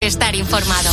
estar informado.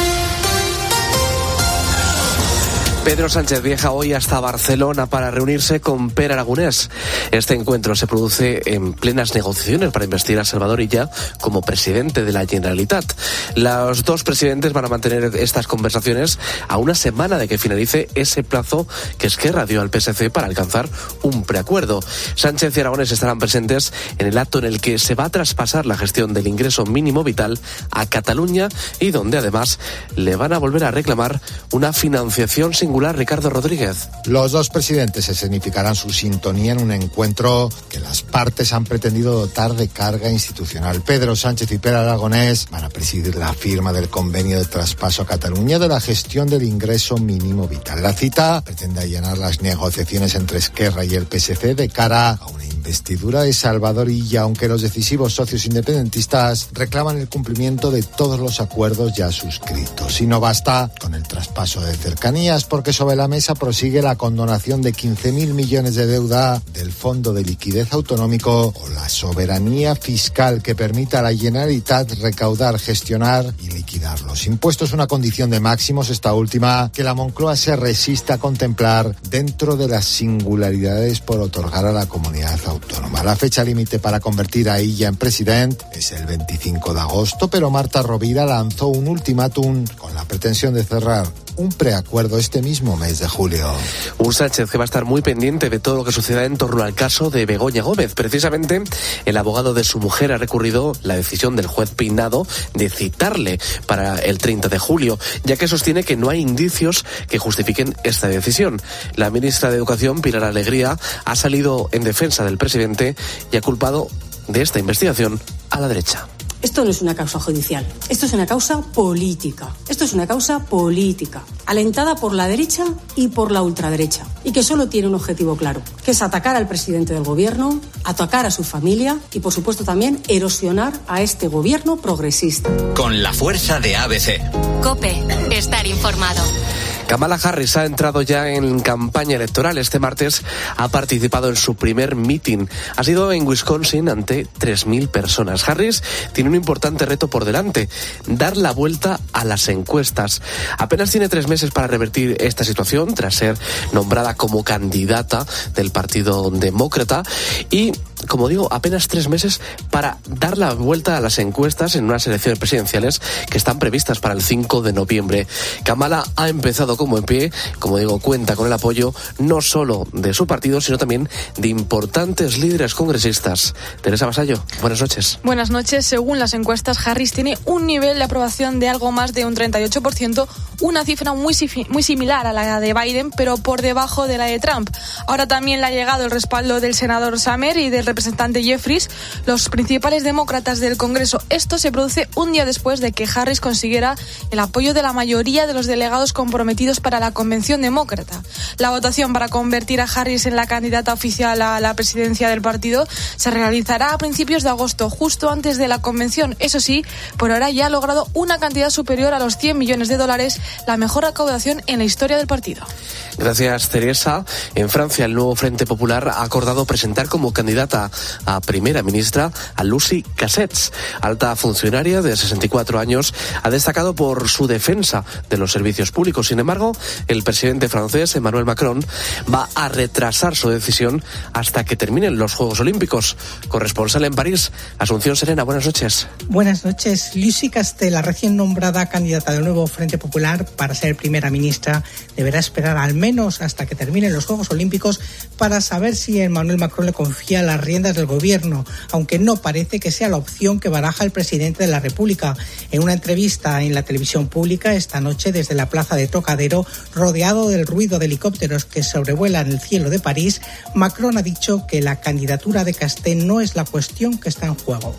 Pedro Sánchez viaja hoy hasta Barcelona para reunirse con Pere Aragonés. Este encuentro se produce en plenas negociaciones para investir a Salvador Illa como presidente de la Generalitat. Los dos presidentes van a mantener estas conversaciones a una semana de que finalice ese plazo que Esquerra dio al PSC para alcanzar un preacuerdo. Sánchez y Aragonés estarán presentes en el acto en el que se va a traspasar la gestión del ingreso mínimo vital a Cataluña y donde además le van a volver a reclamar una financiación singular. Ricardo Rodríguez. Los dos presidentes escenificarán su sintonía en un encuentro que las partes han pretendido dotar de carga institucional. Pedro Sánchez y Pere Aragonés van a presidir la firma del convenio de traspaso a Cataluña de la gestión del ingreso mínimo vital. La cita pretende allanar las negociaciones entre Esquerra y el PSC de cara a una investidura de Salvador Illa, aunque los decisivos socios independentistas reclaman el cumplimiento de todos los acuerdos ya suscritos. Y no basta con el traspaso de cercanías, porque sobre la mesa prosigue la condonación de 15.000 millones de deuda del Fondo de Liquidez Autonómico o la soberanía fiscal que permita a la Generalitat recaudar, gestionar y liquidar los impuestos. Una condición de máximos, esta última, que la Moncloa se resiste a contemplar dentro de las singularidades por otorgar a la comunidad autónoma. La fecha límite para convertir a Illa en presidente es el 25 de agosto, pero Marta Rovira lanzó un ultimátum con la pretensión de cerrar un preacuerdo este mismo mes de julio. Un Sánchez que va a estar muy pendiente de todo lo que suceda en torno al caso de Begoña Gómez. Precisamente, el abogado de su mujer ha recurrido la decisión del juez Peinado de citarle para el 30 de julio, ya que sostiene que no hay indicios que justifiquen esta decisión. La ministra de Educación, Pilar Alegría, ha salido en defensa del presidente y ha culpado de esta investigación a la derecha. Esto no es una causa judicial, esto es una causa política. Esto es una causa política, alentada por la derecha y por la ultraderecha, y que solo tiene un objetivo claro, que es atacar al presidente del gobierno, atacar a su familia y, por supuesto, también erosionar a este gobierno progresista. Con la fuerza de ABC. COPE, estar informado. Kamala Harris ha entrado ya en campaña electoral. Este martes ha participado en su primer meeting. Ha sido en Wisconsin ante 3.000 personas. Harris tiene un importante reto por delante: dar la vuelta a las encuestas. Apenas tiene 3 meses para revertir esta situación tras ser nombrada como candidata del Partido Demócrata y, como digo, apenas 3 meses para dar la vuelta a las encuestas en unas elecciones presidenciales que están previstas para el 5 de noviembre. Kamala ha empezado como en pie, como digo, cuenta con el apoyo no solo de su partido, sino también de importantes líderes congresistas. Teresa Vasallo, buenas noches. Buenas noches. Según las encuestas, Harris tiene un nivel de aprobación de algo más de un 38%, una cifra muy similar a la de Biden, pero por debajo de la de Trump. Ahora también le ha llegado el respaldo del senador Summer y del representante Jeffries, los principales demócratas del Congreso. Esto se produce un día después de que Harris consiguiera el apoyo de la mayoría de los delegados comprometidos para la convención demócrata. La votación para convertir a Harris en la candidata oficial a la presidencia del partido se realizará a principios de agosto, justo antes de la convención. Eso sí, por ahora ya ha logrado una cantidad superior a los $100 millones, la mejor recaudación en la historia del partido. Gracias, Teresa. En Francia, el nuevo Frente Popular ha acordado presentar como candidata a primera ministra a Lucie Cassets. Alta funcionaria de 64 años, ha destacado por su defensa de los servicios públicos. Sin embargo, el presidente francés, Emmanuel Macron, va a retrasar su decisión hasta que terminen los Juegos Olímpicos. Corresponsal en París, Asunción Serena, buenas noches. Buenas noches. Lucie Castel, la recién nombrada candidata del nuevo Frente Popular para ser primera ministra, deberá esperar al menos hasta que terminen los Juegos Olímpicos para saber si Emmanuel Macron le confía las riendas del gobierno, aunque no parece que sea la opción que baraja el presidente de la República. En una entrevista en la televisión pública esta noche desde la plaza de Trocadero, rodeado del ruido de helicópteros que sobrevuelan el cielo de París, Macron ha dicho que la candidatura de Castel no es la cuestión que está en juego.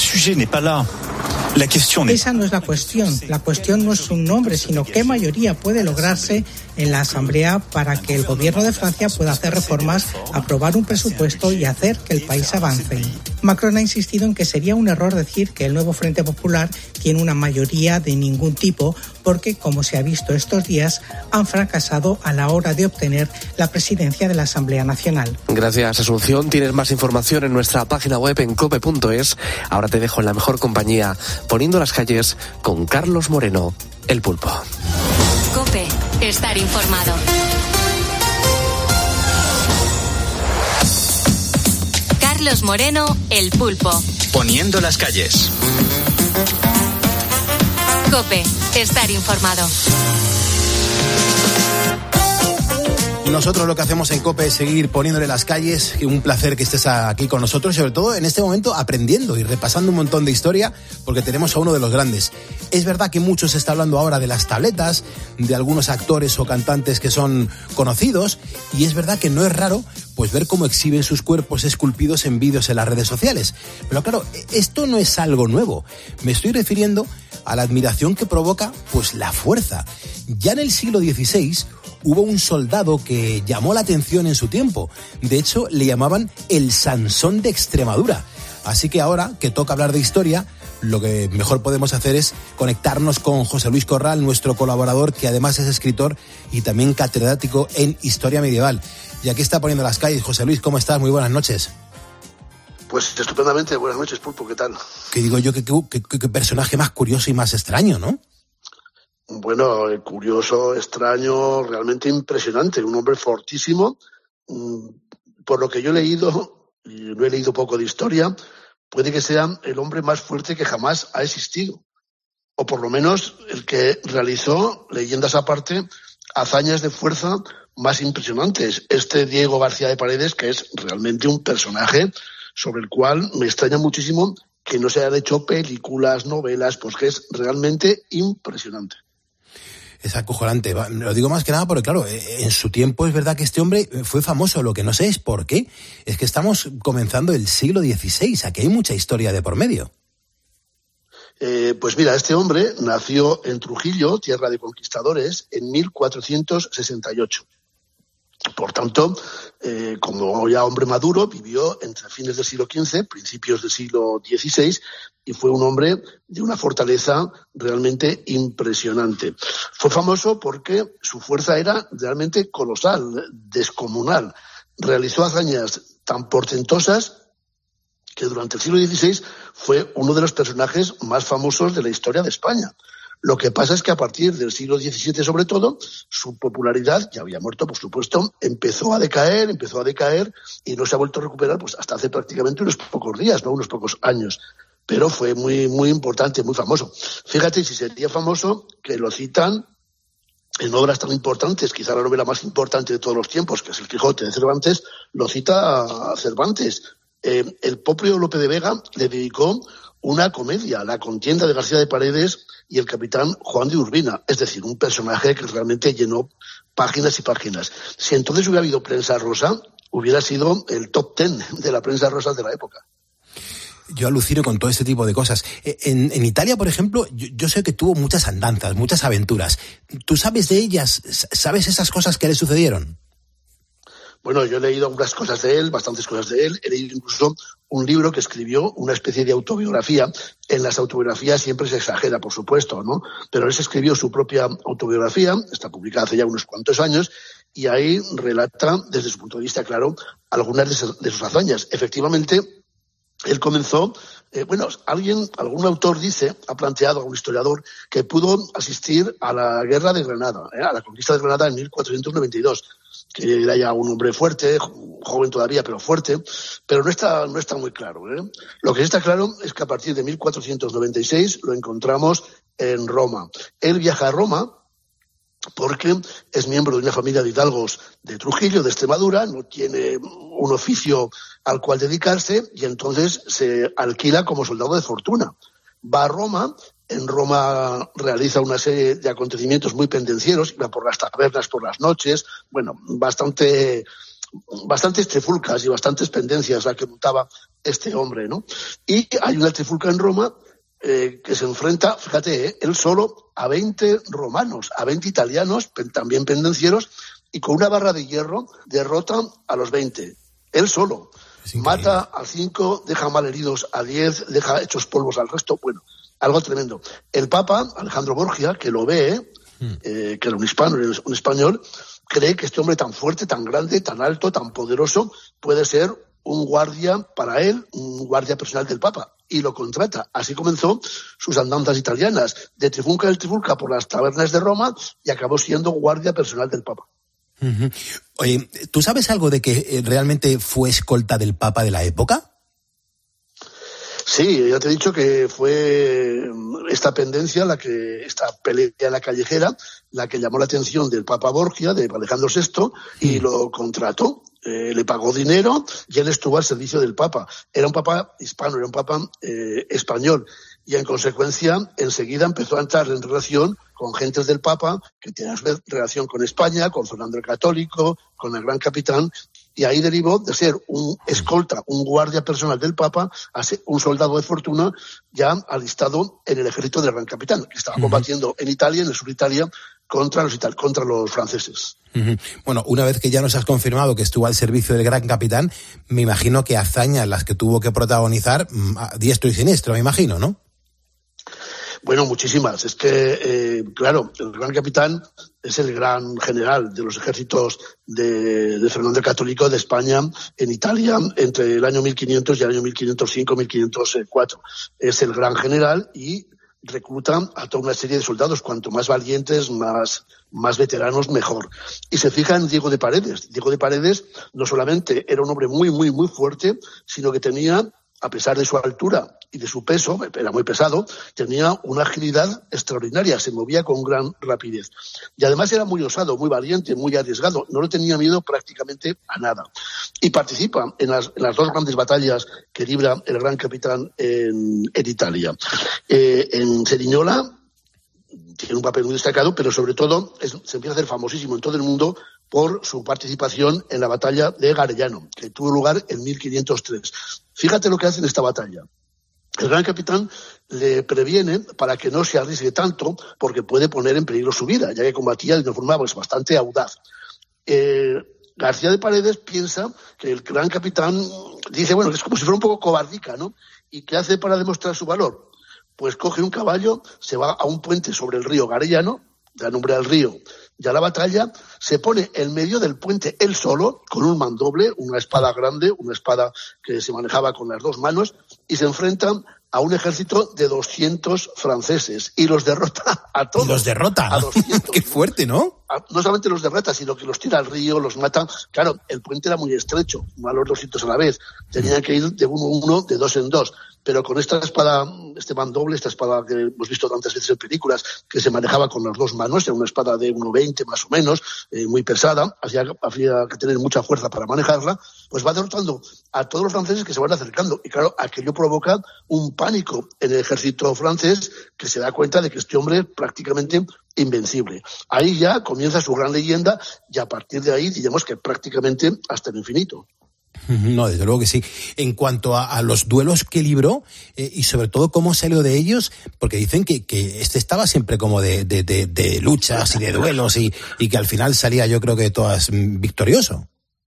Esa no es la cuestión. La cuestión no es un nombre, sino qué mayoría puede lograrse en la Asamblea para que el gobierno de Francia pueda hacer reformas, aprobar un presupuesto y hacer que el país avance. Macron ha insistido en que sería un error decir que el nuevo Frente Popular tiene una mayoría de ningún tipo, porque, como se ha visto estos días, han fracasado a la hora de obtener la presidencia de la Asamblea Nacional. Gracias, Asunción. Tienes más información en nuestra página web en cope.es. Ahora te dejo en la mejor compañía, Poniendo las calles, con Carlos Moreno, el Pulpo. COPE. Estar informado. Carlos Moreno, el Pulpo. Poniendo las calles. COPE. Estar informado. Nosotros lo que hacemos en COPE es seguir poniéndole las calles. Un placer que estés aquí con nosotros, sobre todo en este momento aprendiendo y repasando un montón de historia, porque tenemos a uno de los grandes. Es verdad que mucho se está hablando ahora de las tabletas, de algunos actores o cantantes que son conocidos, y es verdad que no es raro pues ver cómo exhiben sus cuerpos esculpidos en vídeos en las redes sociales. Pero claro, esto no es algo nuevo. Me estoy refiriendo a la admiración que provoca pues la fuerza. Ya en el siglo XVI hubo un soldado que llamó la atención en su tiempo. De hecho, le llamaban el Sansón de Extremadura. Así que ahora que toca hablar de historia, lo que mejor podemos hacer es conectarnos con José Luis Corral, nuestro colaborador, que además es escritor y también catedrático en Historia Medieval. Y aquí está Poniendo las calles. José Luis, ¿cómo estás? Muy buenas noches. Pues estupendamente. Buenas noches, Pulpo. ¿Qué tal? Que digo yo, qué personaje más curioso y más extraño, ¿no? Bueno, curioso, extraño, realmente impresionante. Un hombre fortísimo. Por lo que yo he leído, y no he leído poco de historia, puede que sea el hombre más fuerte que jamás ha existido. O por lo menos el que realizó, leyendas aparte, hazañas de fuerza más impresionantes. Este Diego García de Paredes, que es realmente un personaje sobre el cual me extraña muchísimo que no se hayan hecho películas, novelas, pues que es realmente impresionante. Es acojonante. Lo digo más que nada porque, claro, en su tiempo es verdad que este hombre fue famoso. Lo que no sé es por qué. Es que estamos comenzando el siglo XVI. Aquí hay mucha historia de por medio. Pues mira, este hombre nació en Trujillo, tierra de conquistadores, en 1468. Por tanto, como ya hombre maduro, vivió entre fines del siglo XV, principios del siglo XVI, y fue un hombre de una fortaleza realmente impresionante. Fue famoso porque su fuerza era realmente colosal, descomunal. Realizó hazañas tan portentosas que durante el siglo XVI fue uno de los personajes más famosos de la historia de España. Lo que pasa es que a partir del siglo XVII, sobre todo, su popularidad, ya había muerto, por supuesto, empezó a decaer y no se ha vuelto a recuperar pues hasta hace prácticamente unos pocos días, ¿no? Unos pocos años. Pero fue muy, muy importante, muy famoso. Fíjate si sería famoso que lo citan en obras tan importantes, quizá la novela más importante de todos los tiempos, que es El Quijote de Cervantes, lo cita a Cervantes. El propio Lope de Vega le dedicó una comedia, La contienda de García de Paredes y el capitán Juan de Urbina, es decir, un personaje que realmente llenó páginas y páginas. Si entonces hubiera habido prensa rosa, hubiera sido el top 10 de la prensa rosa de la época. Yo alucino con todo este tipo de cosas. En Italia, por ejemplo, yo sé que tuvo muchas andanzas, muchas aventuras. ¿Tú sabes de ellas? ¿Sabes esas cosas que le sucedieron? Bueno, yo he leído algunas cosas de él, bastantes cosas de él. He leído incluso un libro que escribió, una especie de autobiografía. En las autobiografías siempre se exagera, por supuesto, ¿no? Pero él se escribió su propia autobiografía, está publicada hace ya unos cuantos años, y ahí relata, desde su punto de vista, claro, algunas de sus hazañas. Efectivamente, él comenzó, algún autor dice, ha planteado, algún historiador, que pudo asistir a la guerra de Granada, a la conquista de Granada en 1492. Que era ya un hombre fuerte, joven todavía, pero fuerte, pero no está muy claro, ¿eh? Lo que sí está claro es que a partir de 1496 lo encontramos en Roma. Él viaja a Roma porque es miembro de una familia de hidalgos de Trujillo, de Extremadura, no tiene un oficio al cual dedicarse y entonces se alquila como soldado de fortuna. Va a Roma. En Roma realiza una serie de acontecimientos muy pendencieros, iba por las tabernas por las noches, bastantes trifulcas y bastantes pendencias la que montaba este hombre, ¿no? Y hay una trifulca en Roma que se enfrenta, fíjate, él solo a 20 romanos, a 20 italianos, también pendencieros, y con una barra de hierro derrota a los 20, él solo. Mata a 5, deja malheridos a 10, deja hechos polvos al resto. Bueno, algo tremendo. El Papa, Alejandro Borgia, que lo ve, que era un hispano, un español, cree que este hombre tan fuerte, tan grande, tan alto, tan poderoso, puede ser un guardia para él, un guardia personal del Papa, y lo contrata. Así comenzó sus andanzas italianas, de trifulca en trifulca por las tabernas de Roma, y acabó siendo guardia personal del Papa. Uh-huh. Oye, ¿tú sabes algo de que realmente fue escolta del Papa de la época? Sí, ya te he dicho que fue esta pendencia, esta pelea en la callejera, la que llamó la atención del Papa Borgia, de Alejandro VI, y lo contrató. Le pagó dinero y él estuvo al servicio del Papa. Era un Papa hispano, era un Papa español. Y en consecuencia, enseguida empezó a entrar en relación con gentes del Papa que tenían relación con España, con Fernando el Católico, con el Gran Capitán. Y ahí derivó de ser un escolta, un guardia personal del Papa, a ser un soldado de fortuna ya alistado en el ejército del Gran Capitán, que estaba combatiendo en Italia, en el sur de Italia, contra los franceses. Uh-huh. Bueno, una vez que ya nos has confirmado que estuvo al servicio del Gran Capitán, me imagino que hazañas las que tuvo que protagonizar a diestro y siniestro, me imagino, ¿no? Bueno, muchísimas. Es que, claro, el Gran Capitán es el gran general de los ejércitos de Fernando el Católico de España en Italia entre el año 1500 y el año 1505-1504. Es el gran general y recluta a toda una serie de soldados. Cuanto más valientes, más veteranos, mejor. Y se fija en Diego de Paredes. Diego de Paredes no solamente era un hombre muy, muy, muy fuerte, sino que tenía, a pesar de su altura y de su peso, era muy pesado, tenía una agilidad extraordinaria, se movía con gran rapidez. Y además era muy osado, muy valiente, muy arriesgado, no le tenía miedo prácticamente a nada. Y participa en las dos grandes batallas que libra el Gran Capitán en Italia. En Cerignola tiene un papel muy destacado, pero sobre todo se empieza a hacer famosísimo en todo el mundo por su participación en la batalla de Garellano, que tuvo lugar en 1503. Fíjate lo que hace en esta batalla. El Gran Capitán le previene para que no se arriesgue tanto, porque puede poner en peligro su vida, ya que combatía de una forma bastante audaz. García de Paredes piensa que el Gran Capitán dice, bueno, que es como si fuera un poco cobardica, ¿no? ¿Y qué hace para demostrar su valor? Pues coge un caballo, se va a un puente sobre el río Garellano, da nombre al río, ya la batalla, se pone en medio del puente él solo, con un mandoble, una espada grande, una espada que se manejaba con las dos manos, y se enfrentan a un ejército de 200 franceses, y los derrota a todos. ¿Y los derrota? A 200. Qué fuerte, ¿no? No solamente los derrota, sino que los tira al río, los mata. Claro, el puente era muy estrecho, a los 200 a la vez. Tenían que ir de uno en uno, de dos en dos. Pero con esta espada, este mandoble, esta espada que hemos visto tantas veces en películas, que se manejaba con las dos manos, era una espada de 1,20 más o menos, muy pesada, había que tener mucha fuerza para manejarla, pues va derrotando a todos los franceses que se van acercando. Y claro, aquello provoca un pánico en el ejército francés, que se da cuenta de que este hombre es prácticamente invencible. Ahí ya comienza su gran leyenda, y a partir de ahí, digamos que prácticamente hasta el infinito. No, desde luego que sí. En cuanto a los duelos que libró, y sobre todo cómo salió de ellos, porque dicen que este estaba siempre como de luchas y de duelos, y que al final salía, yo creo que todas victorioso.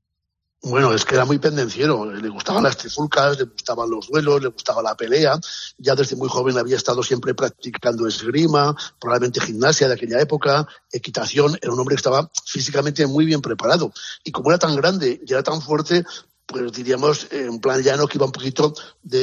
Bueno, es que era muy pendenciero, le gustaban las trifulcas, le gustaban los duelos, le gustaba la pelea, ya desde muy joven había estado siempre practicando esgrima, probablemente gimnasia de aquella época, equitación, era un hombre que estaba físicamente muy bien preparado, y como era tan grande y era tan fuerte, pues diríamos en plan llano que iba un poquito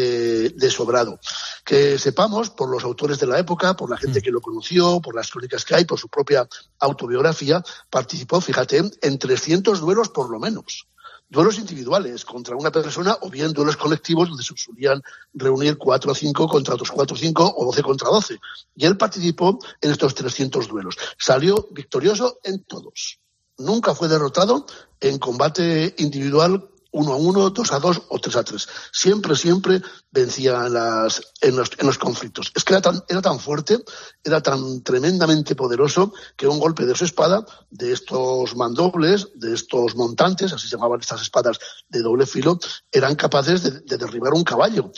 de sobrado. Que sepamos, por los autores de la época, por la gente que lo conoció, por las crónicas que hay, por su propia autobiografía, participó, fíjate, en 300 duelos por lo menos. Duelos individuales contra una persona, o bien duelos colectivos donde se solían reunir 4 o 5 contra otros 4 o 5 o 12 contra 12. Y él participó en estos 300 duelos. Salió victorioso en todos. Nunca fue derrotado en combate individual 1 a 1, 2 a 2 o 3 a 3. Siempre vencía en los conflictos. Es que era tan fuerte, era tan tremendamente poderoso, que un golpe de su espada, de estos mandobles, de estos montantes, así se llamaban estas espadas de doble filo, eran capaces de derribar un caballo.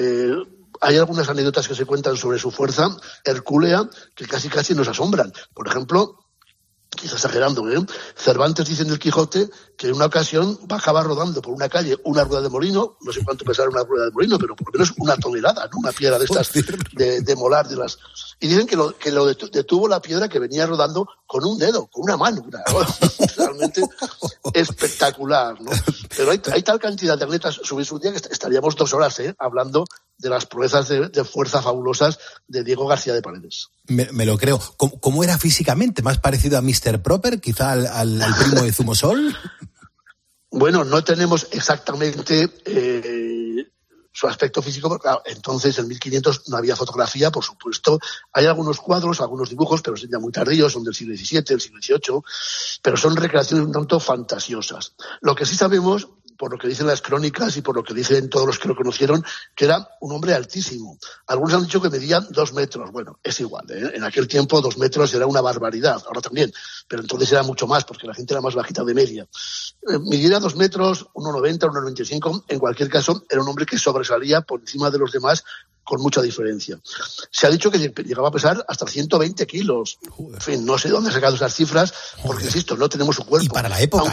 Hay algunas anécdotas que se cuentan sobre su fuerza hercúlea que casi nos asombran. Por ejemplo, quizás exagerando, Cervantes dice en el Quijote que en una ocasión bajaba rodando por una calle una rueda de molino, no sé cuánto pesará una rueda de molino, pero por lo menos una tonelada, ¿no? Una piedra de estas de molar, de las... Y dicen que lo detuvo la piedra que venía rodando con un dedo, con una mano. Realmente espectacular, ¿no? Pero hay tal cantidad de atletas subirse un día que estaríamos 2 horas hablando de las proezas de fuerza fabulosas de Diego García de Paredes. Me lo creo. ¿Cómo era físicamente? ¿Más parecido a Mr. Proper, quizá al primo de Zumosol? Bueno, no tenemos exactamente su aspecto físico, porque claro, entonces en 1500 no había fotografía, por supuesto. Hay algunos cuadros, algunos dibujos, pero son ya muy tardíos, son del siglo XVII, del siglo XVIII, pero son recreaciones un tanto fantasiosas. Lo que sí sabemos, por lo que dicen las crónicas y por lo que dicen todos los que lo conocieron, que era un hombre altísimo. Algunos han dicho que medía 2 metros. Bueno, es igual, En aquel tiempo 2 metros era una barbaridad, ahora también, pero entonces era mucho más, porque la gente era más bajita de media. Midiera 2 metros, 1,90, 1,95, en cualquier caso, era un hombre que sobresalía por encima de los demás con mucha diferencia. Se ha dicho que llegaba a pesar hasta 120 kilos. En fin, no sé dónde he sacado esas cifras, porque, insisto, no tenemos su cuerpo. Y para la época,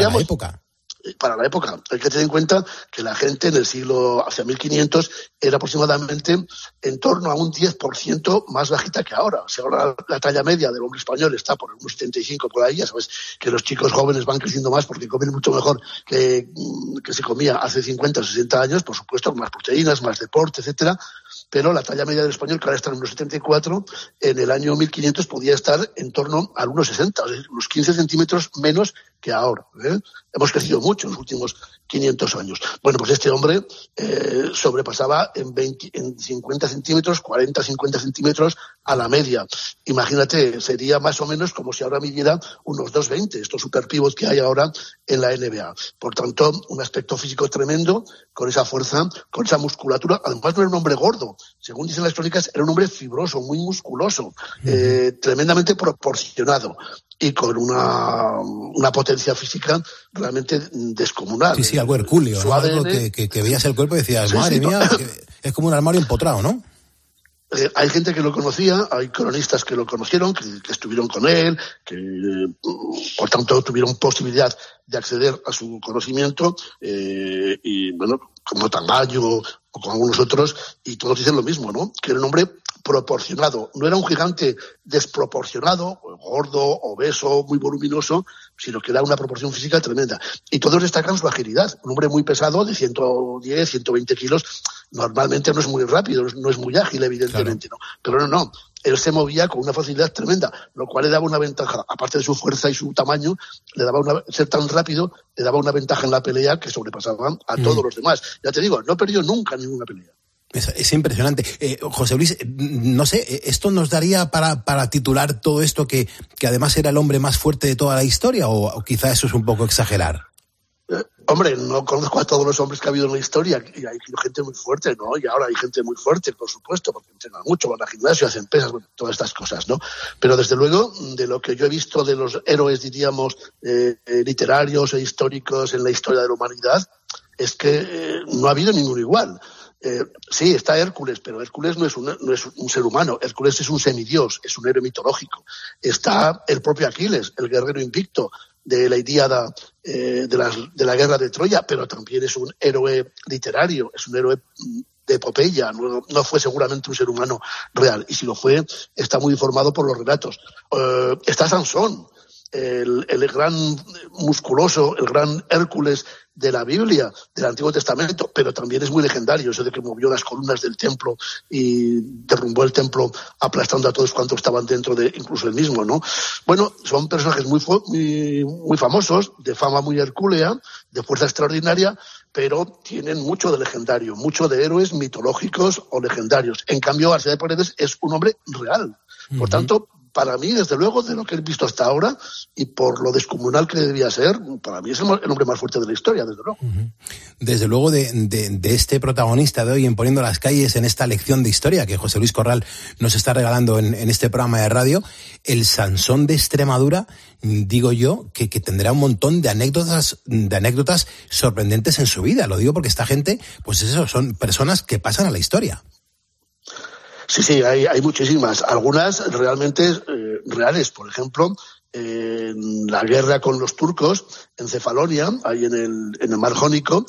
Para la época. Hay que tener en cuenta que la gente en el siglo, hacia 1500, era aproximadamente en torno a un 10% más bajita que ahora. Si ahora la talla media del hombre español está por unos 75 por ahí, ya sabes que los chicos jóvenes van creciendo más porque comen mucho mejor que se comía hace 50 o 60 años, por supuesto, más proteínas, más deporte, etcétera. Pero la talla media del español, que ahora está en unos 74, en el año 1500 podía estar en torno a unos 60, o sea, unos 15 centímetros menos que ahora. Hemos crecido mucho en los últimos 500 años. Bueno, pues este hombre sobrepasaba en 50 centímetros, 40, 50 centímetros a la media. Imagínate, sería más o menos como si ahora midiera unos 2,20, estos super pivots que hay ahora en la NBA. Por tanto, un aspecto físico tremendo, con esa fuerza, con esa musculatura. Además, no era un hombre gordo. Según dicen las crónicas, era un hombre fibroso, muy musculoso, tremendamente proporcionado y con una potencia física realmente descomunal. Sí, algo hercúleo, ¿no? Algo que veías el cuerpo y decías, madre mía, es como un armario empotrado, ¿no? Hay gente que lo conocía, hay cronistas que lo conocieron, que estuvieron con él, que por tanto tuvieron posibilidad de acceder a su conocimiento, y bueno, como Tamayo o con algunos otros, y todos dicen lo mismo, ¿no? Que era un hombre proporcionado, no era un gigante desproporcionado, gordo, obeso, muy voluminoso, sino que era una proporción física tremenda. Y todos destacan su agilidad. Un hombre muy pesado, de 110, 120 kilos, normalmente no es muy rápido, no es muy ágil, evidentemente, claro. ¿No? Pero no. Él se movía con una facilidad tremenda, lo cual le daba una ventaja, aparte de su fuerza y su tamaño, ser tan rápido le daba una ventaja en la pelea que sobrepasaba a todos los demás. Ya te digo, no perdió nunca ninguna pelea. Es impresionante. José Luis, no sé, ¿esto nos daría para titular todo esto que además era el hombre más fuerte de toda la historia o quizá eso es un poco exagerar? Hombre, no conozco a todos los hombres que ha habido en la historia, y hay gente muy fuerte, ¿no? Y ahora hay gente muy fuerte, por supuesto, porque entrenan mucho, van al gimnasio, hacen pesas, bueno, todas estas cosas, ¿no? Pero desde luego, de lo que yo he visto de los héroes, diríamos, literarios e históricos en la historia de la humanidad, es que no ha habido ninguno igual. Sí, está Hércules, pero Hércules no es un ser humano. Hércules es un semidios, es un héroe mitológico. Está el propio Aquiles, el guerrero invicto de la Ilíada, de la guerra de Troya, pero también es un héroe literario, es un héroe de epopeya, no fue seguramente un ser humano real, y si lo fue, está muy informado por los relatos. Está Sansón, el gran musculoso, el gran Hércules de la Biblia, del Antiguo Testamento, pero también es muy legendario eso de que movió las columnas del templo y derrumbó el templo aplastando a todos cuantos estaban dentro de incluso él mismo, ¿no? Bueno, son personajes muy famosos, de fama muy hercúlea, de fuerza extraordinaria, pero tienen mucho de legendario, mucho de héroes mitológicos o legendarios. En cambio, García de Paredes es un hombre real. Por tanto, para mí, desde luego, de lo que he visto hasta ahora y por lo descomunal que debía ser, para mí es el hombre más fuerte de la historia, desde luego. Desde luego, de este protagonista de hoy en Poniendo las Calles, en esta lección de historia que José Luis Corral nos está regalando en este programa de radio, el Sansón de Extremadura, digo yo, que tendrá un montón de anécdotas sorprendentes en su vida. Lo digo porque esta gente, pues eso, son personas que pasan a la historia. Sí, hay muchísimas. Algunas realmente reales. Por ejemplo, en la guerra con los turcos en Cefalonia, ahí en el Mar Jónico,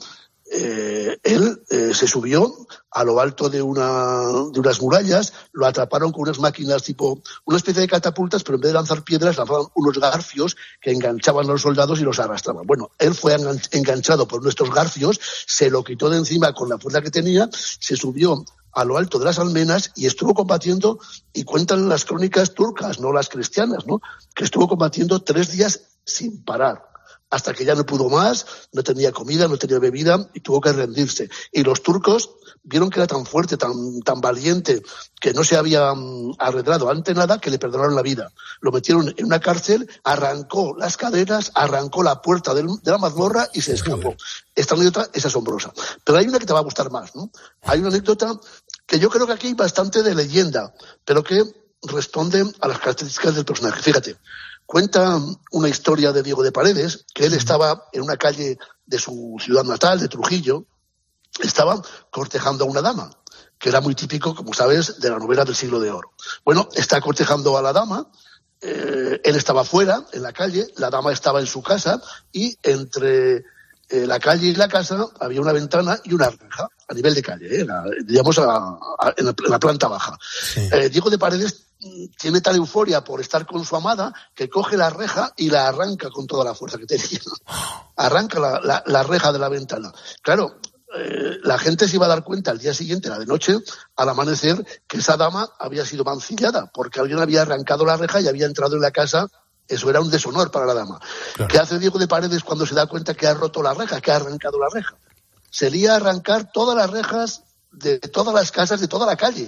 él se subió a lo alto de unas murallas, lo atraparon con unas máquinas tipo una especie de catapultas, pero en vez de lanzar piedras lanzaban unos garfios que enganchaban a los soldados y los arrastraban. Bueno, él fue enganchado por nuestros garfios, se lo quitó de encima con la fuerza que tenía, se subió a lo alto de las almenas y estuvo combatiendo, y cuentan las crónicas turcas, no las cristianas, ¿no?, que estuvo combatiendo 3 días sin parar, hasta que ya no pudo más, no tenía comida, no tenía bebida y tuvo que rendirse. Y los turcos vieron que era tan fuerte, tan valiente, que no se había arredrado ante nada, que le perdonaron la vida. Lo metieron en una cárcel, arrancó las cadenas, arrancó la puerta de la mazmorra y se escapó. Esta anécdota es asombrosa. Pero hay una que te va a gustar más, ¿no? Hay una anécdota que yo creo que aquí hay bastante de leyenda, pero que responde a las características del personaje. Fíjate. Cuenta una historia de Diego de Paredes, que él estaba en una calle de su ciudad natal, de Trujillo, estaba cortejando a una dama, que era muy típico, como sabes, de la novela del Siglo de Oro. Bueno, está cortejando a la dama, él estaba fuera, en la calle, la dama estaba en su casa, y entre la calle y la casa había una ventana y una reja, a nivel de calle, digamos en la planta baja. Sí. Diego de Paredes tiene tal euforia por estar con su amada que coge la reja y la arranca con toda la fuerza que tenía. Arranca la reja de la ventana. Claro, la gente se iba a dar cuenta al día siguiente, la de noche, al amanecer, que esa dama había sido mancillada porque alguien había arrancado la reja y había entrado en la casa. Eso era un deshonor para la dama. Claro. ¿Qué hace Diego de Paredes cuando se da cuenta que ha roto la reja, que ha arrancado la reja? Se lía a arrancar todas las rejas de todas las casas de toda la calle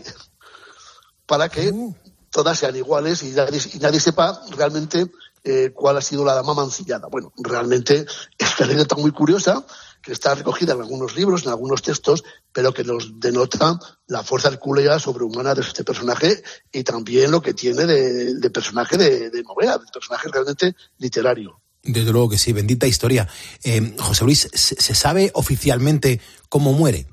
para que todas sean iguales y nadie sepa realmente cuál ha sido la dama mancillada. Bueno, realmente es una anécdota muy curiosa que está recogida en algunos libros, en algunos textos, pero que nos denota la fuerza hercúlea sobrehumana de este personaje y también lo que tiene de personaje de novela, de personaje realmente literario. Desde luego que sí, bendita historia. José Luis, ¿se sabe oficialmente cómo muere?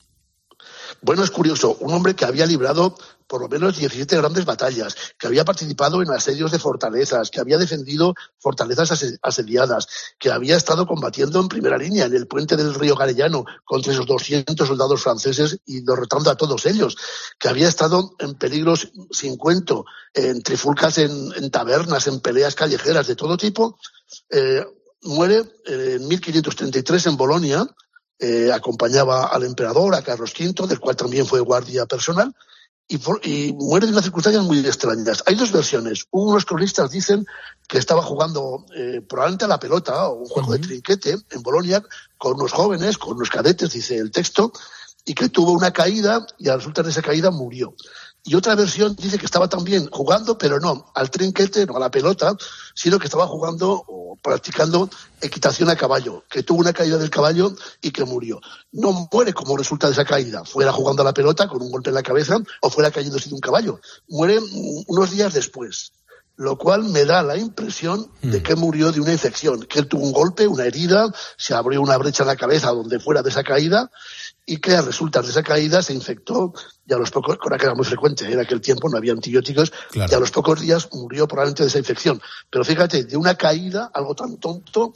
Bueno, es curioso, un hombre que había librado por lo menos 17 grandes batallas, que había participado en asedios de fortalezas, que había defendido fortalezas asediadas, que había estado combatiendo en primera línea en el puente del río Garellano contra esos 200 soldados franceses y derrotando a todos ellos, que había estado en peligros sin cuento, en trifulcas en tabernas, en peleas callejeras de todo tipo. Muere en 1533 en Bolonia, acompañaba al emperador, a Carlos V, del cual también fue guardia personal, y muere de unas circunstancias muy extrañas. Hay 2 versiones. Unos cronistas dicen que estaba jugando probablemente a la pelota o un juego de trinquete en Bolonia con unos jóvenes, con unos cadetes, dice el texto, y que tuvo una caída y al resultar de esa caída murió. Y otra versión dice que estaba también jugando, pero no al trinquete, no a la pelota, sino que estaba jugando o practicando equitación a caballo, que tuvo una caída del caballo y que murió. No muere como resulta de esa caída, fuera jugando a la pelota con un golpe en la cabeza o fuera cayéndose de un caballo. Muere unos días después, lo cual me da la impresión de que murió de una infección, que él tuvo un golpe, una herida, se abrió una brecha en la cabeza donde fuera de esa caída y que a resultas de esa caída se infectó y a los pocos, que era muy frecuente, en aquel tiempo no había antibióticos, claro. Y a los pocos días murió probablemente de esa infección. Pero fíjate, de una caída, algo tan tonto,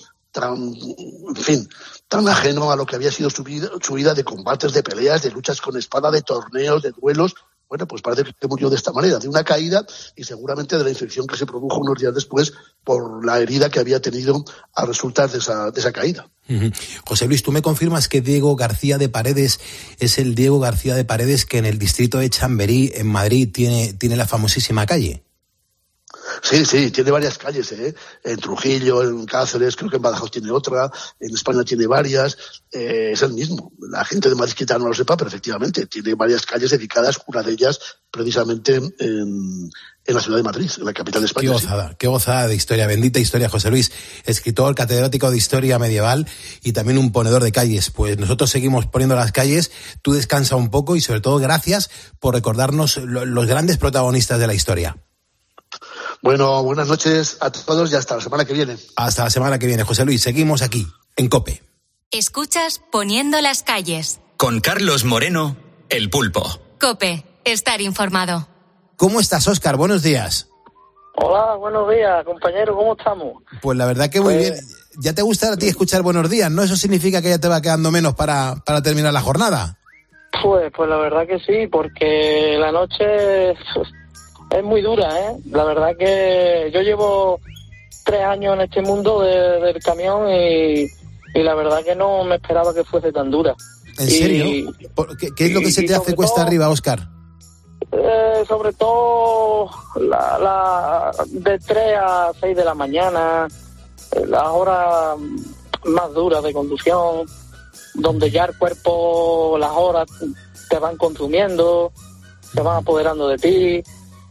tan ajeno a lo que había sido su vida de combates, de peleas, de luchas con espada, de torneos, de duelos. Bueno, pues parece que murió de esta manera, de una caída y seguramente de la infección que se produjo unos días después por la herida que había tenido a resultar de esa caída. José Luis, ¿tú me confirmas que Diego García de Paredes es el Diego García de Paredes que en el distrito de Chamberí, en Madrid, tiene la famosísima calle? Sí, tiene varias calles, en Trujillo, en Cáceres, creo que en Badajoz tiene otra, en España tiene varias, es el mismo. La gente de Madrid quizá no lo sepa, pero efectivamente tiene varias calles dedicadas, una de ellas precisamente en la ciudad de Madrid, en la capital de España. Qué gozada de historia, bendita historia, José Luis, escritor, catedrático de historia medieval y también un ponedor de calles. Pues nosotros seguimos poniendo las calles, tú descansa un poco y sobre todo gracias por recordarnos los grandes protagonistas de la historia. Bueno, buenas noches a todos y hasta la semana que viene. Hasta la semana que viene, José Luis. Seguimos aquí, en COPE. Escuchas Poniendo las calles. Con Carlos Moreno, El Pulpo. COPE, estar informado. ¿Cómo estás, Óscar? Buenos días. Hola, buenos días, compañero, ¿cómo estamos? Pues la verdad que muy bien. Ya te gusta a ti escuchar buenos días, ¿no? Eso significa que ya te va quedando menos para terminar la jornada. Pues la verdad que sí, porque la noche es muy dura, ¿eh? La verdad que yo llevo 3 años en este mundo del camión y la verdad que no me esperaba que fuese tan dura. ¿En serio? ¿Qué es lo que se te hace cuesta arriba, Óscar? Sobre todo de 3 a 6 de la mañana, las horas más duras de conducción, donde ya el cuerpo, las horas te van consumiendo, se van apoderando de ti.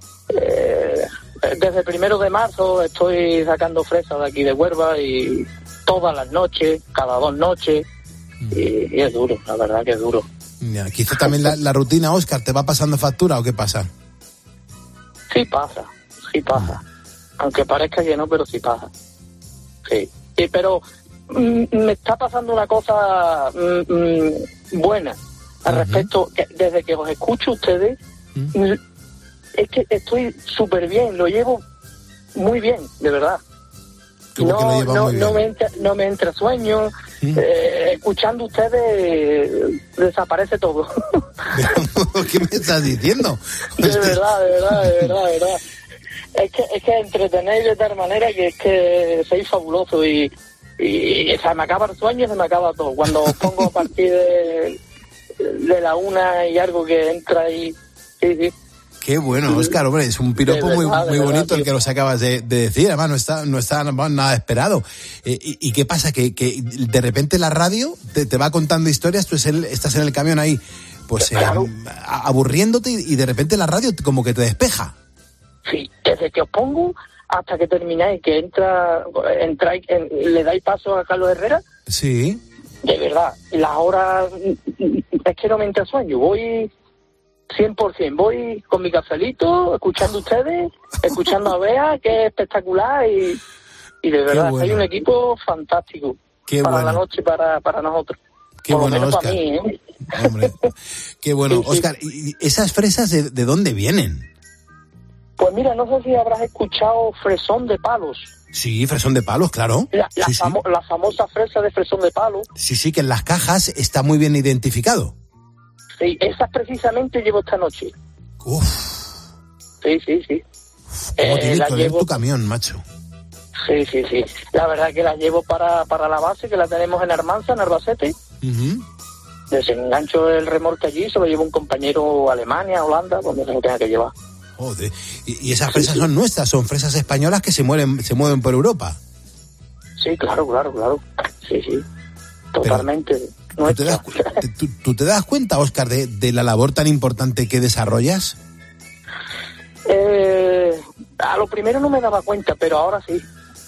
Desde el 1 de marzo estoy sacando fresas de aquí de Huelva y todas las noches, cada 2 noches, y es duro, la verdad que es duro. Ya, quizá también la rutina, Óscar, ¿te va pasando factura o qué pasa? Sí pasa. Aunque parezca que no, pero sí pasa. Sí, pero me está pasando una cosa buena al respecto, que desde que os escucho ustedes, es que estoy súper bien, lo llevo muy bien, de verdad. No me entra sueño, escuchando ustedes desaparece todo. ¿Qué me estás diciendo? De verdad. Es que entretenéis de tal manera que es que sois fabuloso y se me acaba el sueño y se me acaba todo. Cuando os pongo a partir de la 1 y algo que entra ahí, sí. Qué bueno, Óscar, hombre, es un piropo muy bonito el que nos acabas de decir, además no está nada esperado. ¿Y qué pasa? ¿Que de repente la radio te va contando historias, tú estás en el camión ahí, pues aburriéndote y de repente la radio como que te despeja? Sí, desde que os pongo hasta que termináis, que entráis, le dais paso a Carlos Herrera. Sí. De verdad, las horas, es que no me entra sueño, voy 100%, voy con mi cafelito, escuchando a ustedes, escuchando a Bea, que es espectacular y de verdad, hay un equipo fantástico para la noche, para nosotros. Qué por bueno, lo menos Óscar. para mí, ¿eh? Hombre, qué bueno. Óscar, ¿y esas fresas de dónde vienen? Pues mira, no sé si habrás escuchado fresón de palos. Sí, fresón de palos, claro. La famosa fresa de fresón de palos. Sí, que en las cajas está muy bien identificado. Sí, esas precisamente llevo esta noche. Uf. Sí. ¿Cómo tienes que oler tu camión, macho? Sí. La verdad que la llevo para la base, que la tenemos en Armanza, en Albacete. Desengancho el remolque allí, se lo lleva un compañero a Alemania, Holanda, donde se lo tenga que llevar. Joder. Y esas fresas son nuestras, son fresas españolas que se mueven por Europa. Sí, claro. Sí. Totalmente. ¿Tú te das cuenta, Óscar, de la labor tan importante que desarrollas? A lo primero no me daba cuenta, pero ahora sí.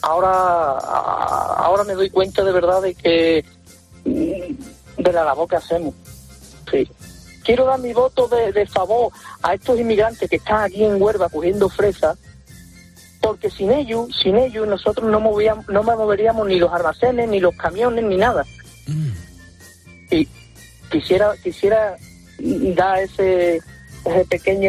Ahora me doy cuenta de verdad de la labor que hacemos. Sí. Quiero dar mi voto de favor a estos inmigrantes que están aquí en Huelva cogiendo fresas, porque sin ellos nosotros no moveríamos ni los almacenes, ni los camiones, ni nada. Y quisiera dar ese pequeño...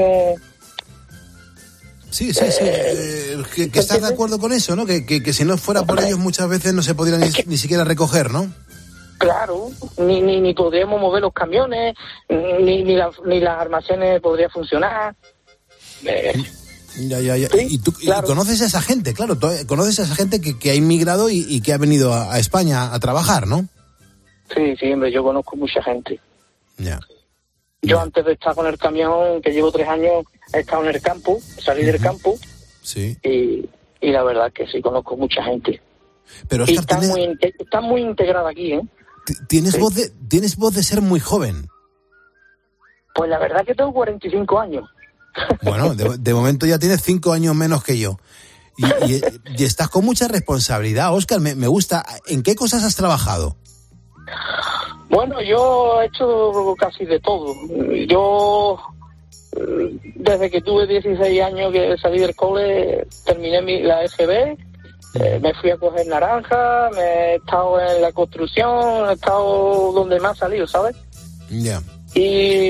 Sí. Que estás de acuerdo con eso, ¿no? Que si no fuera por ellos muchas veces no se podrían ni siquiera recoger, ¿no? Claro, ni podríamos mover los camiones, ni las almacenes podría funcionar. Ya. Sí, y tú claro. y conoces a esa gente, claro, conoces a esa gente que ha inmigrado y que ha venido a España a trabajar, ¿no? Sí, hombre, yo conozco mucha gente. Ya. Yo antes de estar con el camión, que llevo 3 años, he estado en el campo, salí del campo. Sí. Y la verdad que sí, conozco mucha gente. Pero Óscar, está muy integrada aquí, ¿eh? ¿Tienes voz de ser muy joven? Pues la verdad que tengo 45 años. Bueno, de momento ya tienes 5 años menos que yo. Y estás con mucha responsabilidad, Óscar, me gusta. ¿En qué cosas has trabajado? Bueno, yo he hecho casi de todo. Yo, desde que tuve 16 años que salí del cole, terminé la EGB, me fui a coger naranja, he estado en la construcción, he estado donde me ha salido, ¿sabes? Ya.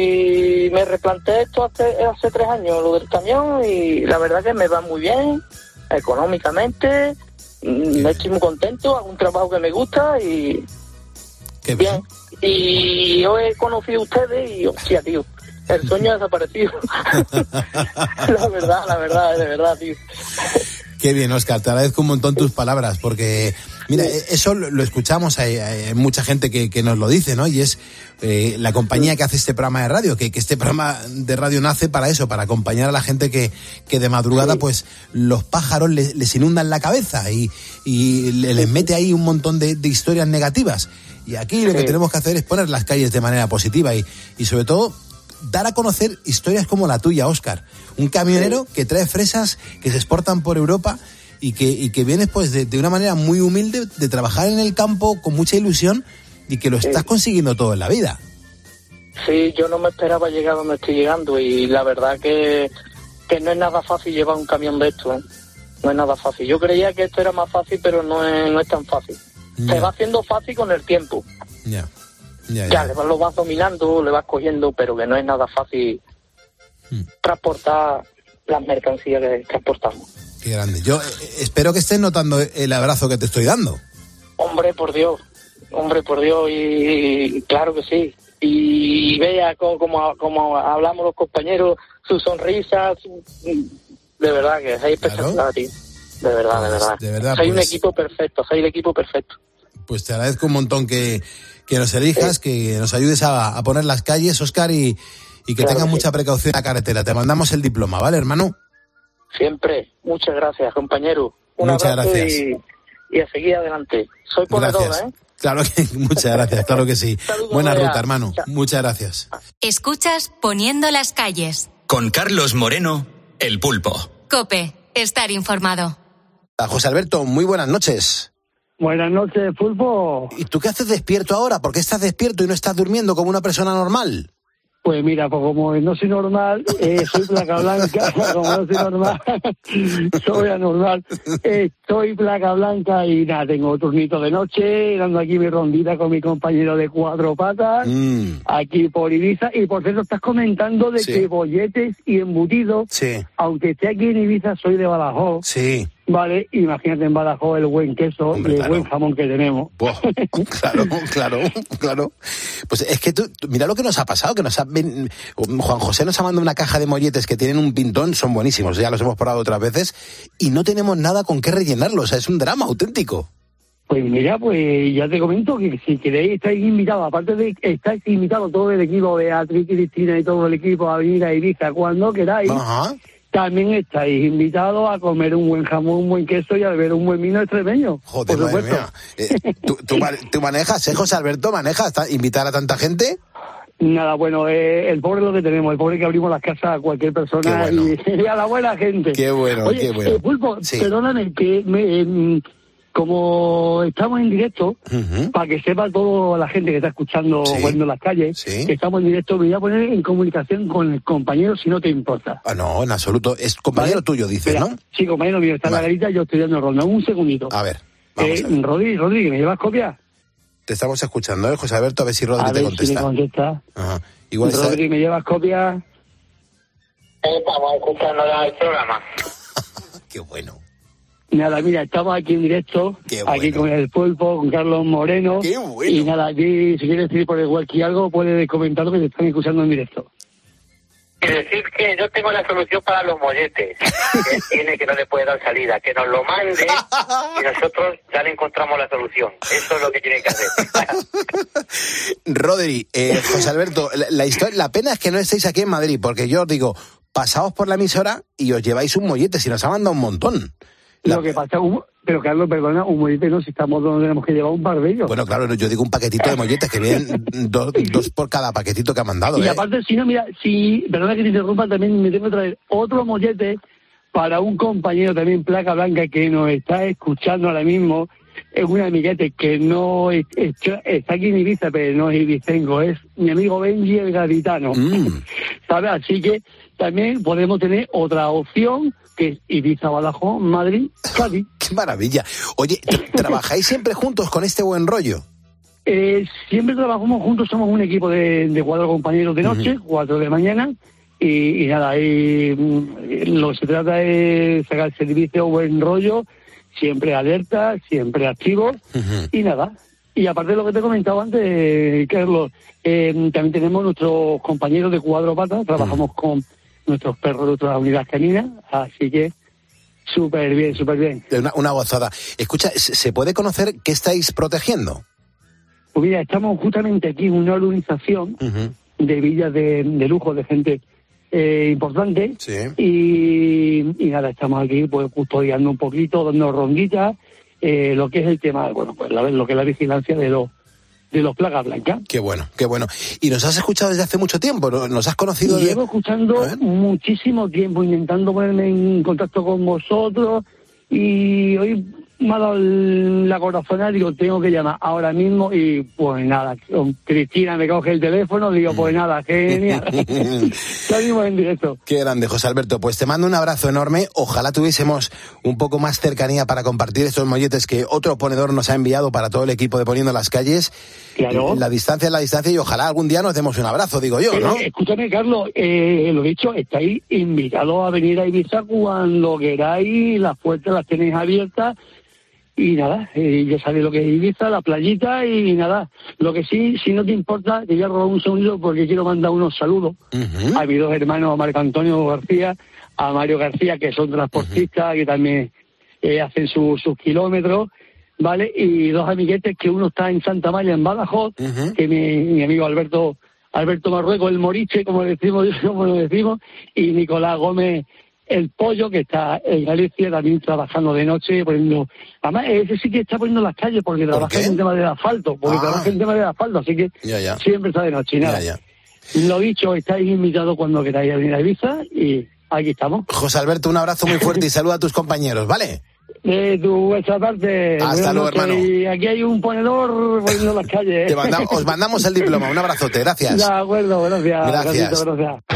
Y me replanteé esto hace 3 años, lo del camión, y la verdad que me va muy bien. económicamente, estoy muy contento, hago un trabajo que me gusta y Qué bien. Y yo he conocido a ustedes y, hostia, tío, el sueño ha desaparecido. la verdad, de verdad, tío. Qué bien, Óscar, te agradezco un montón tus palabras, porque, mira, eso lo escuchamos, hay mucha gente que nos lo dice, ¿no? Y es la compañía que hace este programa de radio, que este programa de radio nace para eso, para acompañar a la gente que de madrugada, pues, los pájaros les inundan la cabeza y les mete ahí un montón de historias negativas. Y aquí lo que tenemos que hacer es poner las calles de manera positiva y sobre todo, dar a conocer historias como la tuya, Óscar. Un camionero que trae fresas que se exportan por Europa y que vienes pues de una manera muy humilde de trabajar en el campo con mucha ilusión y que lo estás consiguiendo todo en la vida. Sí, yo no me esperaba llegar donde estoy llegando y la verdad que no es nada fácil llevar un camión de esto, ¿eh? No es nada fácil. Yo creía que esto era más fácil, pero no es tan fácil. Se va haciendo fácil con el tiempo. Ya, lo vas dominando, le vas cogiendo, pero que no es nada fácil transportar las mercancías que transportamos. Qué grande. Yo espero que estés notando el abrazo que te estoy dando. Hombre, por Dios, y claro que sí. Y vea como hablamos los compañeros, sus sonrisas, de verdad que es espectacular, tío. De verdad. Soy un equipo perfecto, soy el equipo perfecto. Pues te agradezco un montón que nos elijas, que nos ayudes a poner las calles, Óscar, y que tengas mucha precaución en la carretera. Te mandamos el diploma, ¿vale, hermano? Siempre. Muchas gracias, compañero. Muchas gracias. Y a seguir adelante. Soy ponedor, ¿eh? Claro que muchas gracias, claro que sí. Saludos, buena ruta, hermano. Chao. Muchas gracias. Escuchas Poniendo las calles. Con Carlos Moreno, El Pulpo. COPE. Estar informado. José Alberto, muy buenas noches. Buenas noches, Pulpo. ¿Y tú qué haces despierto ahora? ¿Por qué estás despierto y no estás durmiendo como una persona normal? Pues mira, pues como no soy normal, soy placa blanca, como no soy normal, soy anormal, soy placa blanca y nada, tengo turnito de noche, dando aquí mi rondita con mi compañero de 4 patas, aquí por Ibiza, y por cierto estás comentando de que bolletes y embutidos, aunque esté aquí en Ibiza, soy de Badajoz. Sí. Vale, imagínate en Badajoz el buen queso. Hombre, y el buen jamón que tenemos. Claro. Pues es que tú, mira lo que nos ha pasado, que Juan José nos ha mandado una caja de molletes que tienen un pintón, son buenísimos, ya los hemos probado otras veces, y no tenemos nada con qué rellenarlos, o sea, es un drama auténtico. Pues mira, pues ya te comento que si queréis estáis invitados, aparte de estáis invitados todo el equipo, Beatriz, Cristina y todo el equipo a venir a Ibiza cuando queráis. Ajá. También estáis invitados a comer un buen jamón, un buen queso y a beber un buen vino extremeño. Joder, madre mía. ¿Tú manejas, José Alberto, invitar a tanta gente? Nada, bueno, el pobre lo que tenemos, el pobre que abrimos las casas a cualquier persona y a la buena gente. Qué bueno, Oye, qué bueno. Pulpo, perdóname, que como estamos en directo, para que sepa toda la gente que está escuchando Poniendo las calles, que estamos en directo, me voy a poner en comunicación con el compañero si no te importa. Ah, no, en absoluto. Es compañero tuyo, dices, ¿no? Sí, compañero mío, está en la garita, yo estoy dando ronda. Un segundito. A ver, vamos a ver. Rodri, ¿me llevas copia? Te estamos escuchando, José Alberto, a ver si Rodri te contesta. Si me contesta. Ajá. Igual Rodri, ¿me llevas copia? Estamos escuchando el programa. Qué bueno. Nada, mira, estamos aquí en directo, aquí con el Pulpo, con Carlos Moreno. ¡Qué bueno! Y nada, aquí, si quieres decir por el walkie algo, puedes comentar lo que te están escuchando en directo. Quiero decir que yo tengo la solución para los molletes. Que tiene que no le puede dar salida, que nos lo mande y nosotros ya le encontramos la solución. Eso es lo que tiene que hacer. Rodri, José Alberto, la pena es que no estéis aquí en Madrid, porque yo os digo, pasaos por la emisora y os lleváis un mollete, si nos ha mandado un montón. Lo que pasa, pero Carlos, perdona, un mollete no, si estamos donde tenemos que llevar un par de ellos. Bueno, claro, yo digo un paquetito de molletes, que vienen dos por cada paquetito que ha mandado. Y aparte, si no, mira, perdona que te interrumpa, también me tengo que traer otro mollete para un compañero también, placa blanca, que nos está escuchando ahora mismo. Es un amiguete que no está aquí en Ibiza, pero no es ibicengo, es mi amigo Benji el gaditano. ¿Sabes? Así que también podemos tener otra opción, que es Ibiza, Badajoz, Madrid, Cádiz. ¡Qué maravilla! Oye, ¿trabajáis siempre juntos con este buen rollo? Siempre trabajamos juntos, somos un equipo de 4 compañeros de noche, 4 de mañana, Y nada, lo que se trata es sacar el servicio buen rollo, siempre alerta, siempre activo, y nada. Y aparte de lo que te he comentado antes, Carlos, también tenemos nuestros compañeros de Cuatro Patas, trabajamos con nuestros perros de nuestra unidad canina, así que súper bien, súper bien. Una gozada. Escucha, ¿se puede conocer qué estáis protegiendo? Pues mira, estamos justamente aquí en una urbanización de villas de lujo, de gente importante, sí. Y nada, estamos aquí pues custodiando un poquito, dando ronditas, lo que es el tema, bueno, pues lo que es la vigilancia de los plagas blancas. Qué bueno, qué bueno. ¿Y nos has escuchado desde hace mucho tiempo? ¿Nos has conocido? Llevo escuchando muchísimo tiempo, intentando ponerme en contacto con vosotros, y hoy me ha dado la corazonada, digo, tengo que llamar ahora mismo, y pues nada, Cristina me coge el teléfono, digo, pues nada, genial. Salimos en directo. Qué grande, José Alberto. Pues te mando un abrazo enorme. Ojalá tuviésemos un poco más cercanía para compartir estos molletes que otro ponedor nos ha enviado para todo el equipo de Poniendo las Calles. Claro. La distancia es la distancia, y ojalá algún día nos demos un abrazo, digo yo, ¿no? Escúchame, Carlos, lo dicho, estáis invitados a venir a Ibiza cuando queráis, las puertas las tenéis abiertas. Y nada, ya sabéis lo que es Ibiza, la playita, y nada. Lo que sí, si no te importa, te voy a robar un segundo porque quiero mandar unos saludos a mis dos hermanos, a Marco Antonio García, a Mario García, que son transportistas, que también hacen sus kilómetros, ¿vale? Y dos amiguetes, que uno está en Santa María, en Badajoz, que mi amigo Alberto Marruecos, el Moriche, como lo decimos, y Nicolás Gómez, el Pollo, que está en Galicia también trabajando de noche, poniendo... Además, ese sí que está poniendo las calles porque trabaja en tema del asfalto, así que siempre está de noche y nada. Lo dicho, estáis invitados cuando queráis venir a Ibiza, y aquí estamos. José Alberto, un abrazo muy fuerte y saluda a tus compañeros, ¿vale? De tu vuestra parte. Hasta luego, hermano. Y aquí hay un ponedor poniendo las calles. Os mandamos el diploma. Un abrazote, gracias. De acuerdo, gracias. Gracias.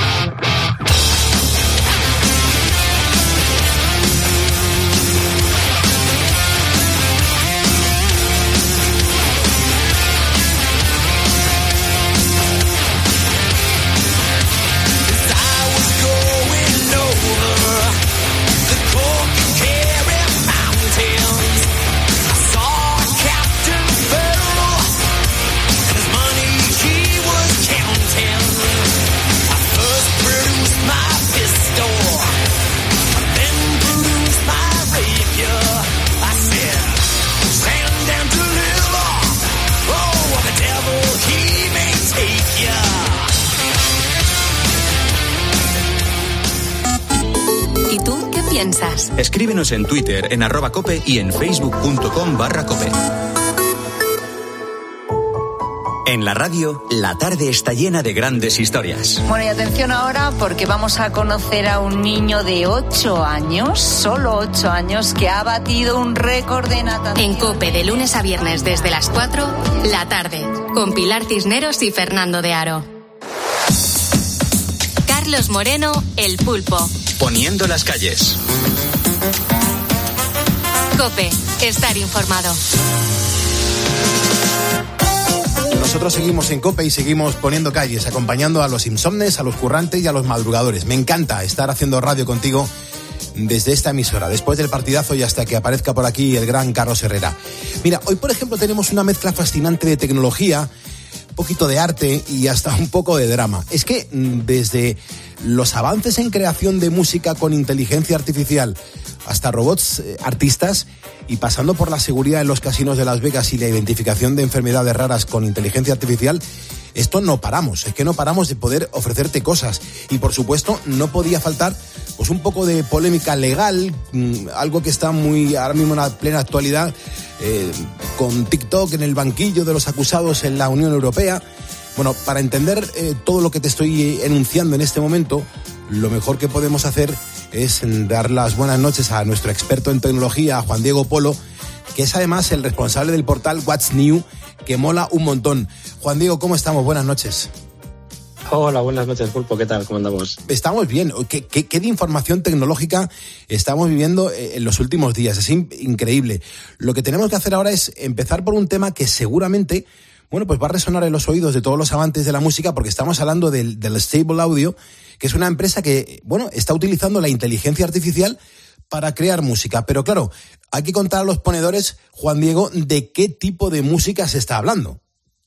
piensas? Escríbenos en Twitter, en @cope y en facebook.com/cope. En la radio, la tarde está llena de grandes historias. Bueno, y atención ahora porque vamos a conocer a un niño de 8 años, solo 8 años, que ha batido un récord de natación. En COPE, de lunes a viernes desde las 4, la tarde, con Pilar Cisneros y Fernando de Aro. Carlos Moreno, El Pulpo. Poniendo las calles. COPE, estar informado. Nosotros seguimos en COPE y seguimos poniendo calles, acompañando a los insomnes, a los currantes y a los madrugadores. Me encanta estar haciendo radio contigo desde esta emisora, después del partidazo y hasta que aparezca por aquí el gran Carlos Herrera. Mira, hoy por ejemplo tenemos una mezcla fascinante de tecnología, un poquito de arte y hasta un poco de drama. Es que desde los avances en creación de música con inteligencia artificial hasta robots artistas y pasando por la seguridad en los casinos de Las Vegas y la identificación de enfermedades raras con inteligencia artificial, esto no paramos, es que no paramos de poder ofrecerte cosas. Y por supuesto no podía faltar pues un poco de polémica legal, algo que está muy ahora mismo en la plena actualidad, con TikTok en el banquillo de los acusados en la Unión Europea. Bueno, para entender todo lo que te estoy enunciando en este momento, lo mejor que podemos hacer es dar las buenas noches a nuestro experto en tecnología, a Juan Diego Polo, que es además el responsable del portal What's New, que mola un montón. Juan Diego, ¿cómo estamos? Buenas noches. Hola, buenas noches, Pulpo. ¿Qué tal? ¿Cómo andamos? Estamos bien. ¿Qué de información tecnológica estamos viviendo en los últimos días? Es increíble. Lo que tenemos que hacer ahora es empezar por un tema que seguramente, bueno, pues va a resonar en los oídos de todos los amantes de la música, porque estamos hablando del Stable Audio, que es una empresa que, bueno, está utilizando la inteligencia artificial para crear música. Pero claro, hay que contar a los ponedores, Juan Diego, de qué tipo de música se está hablando.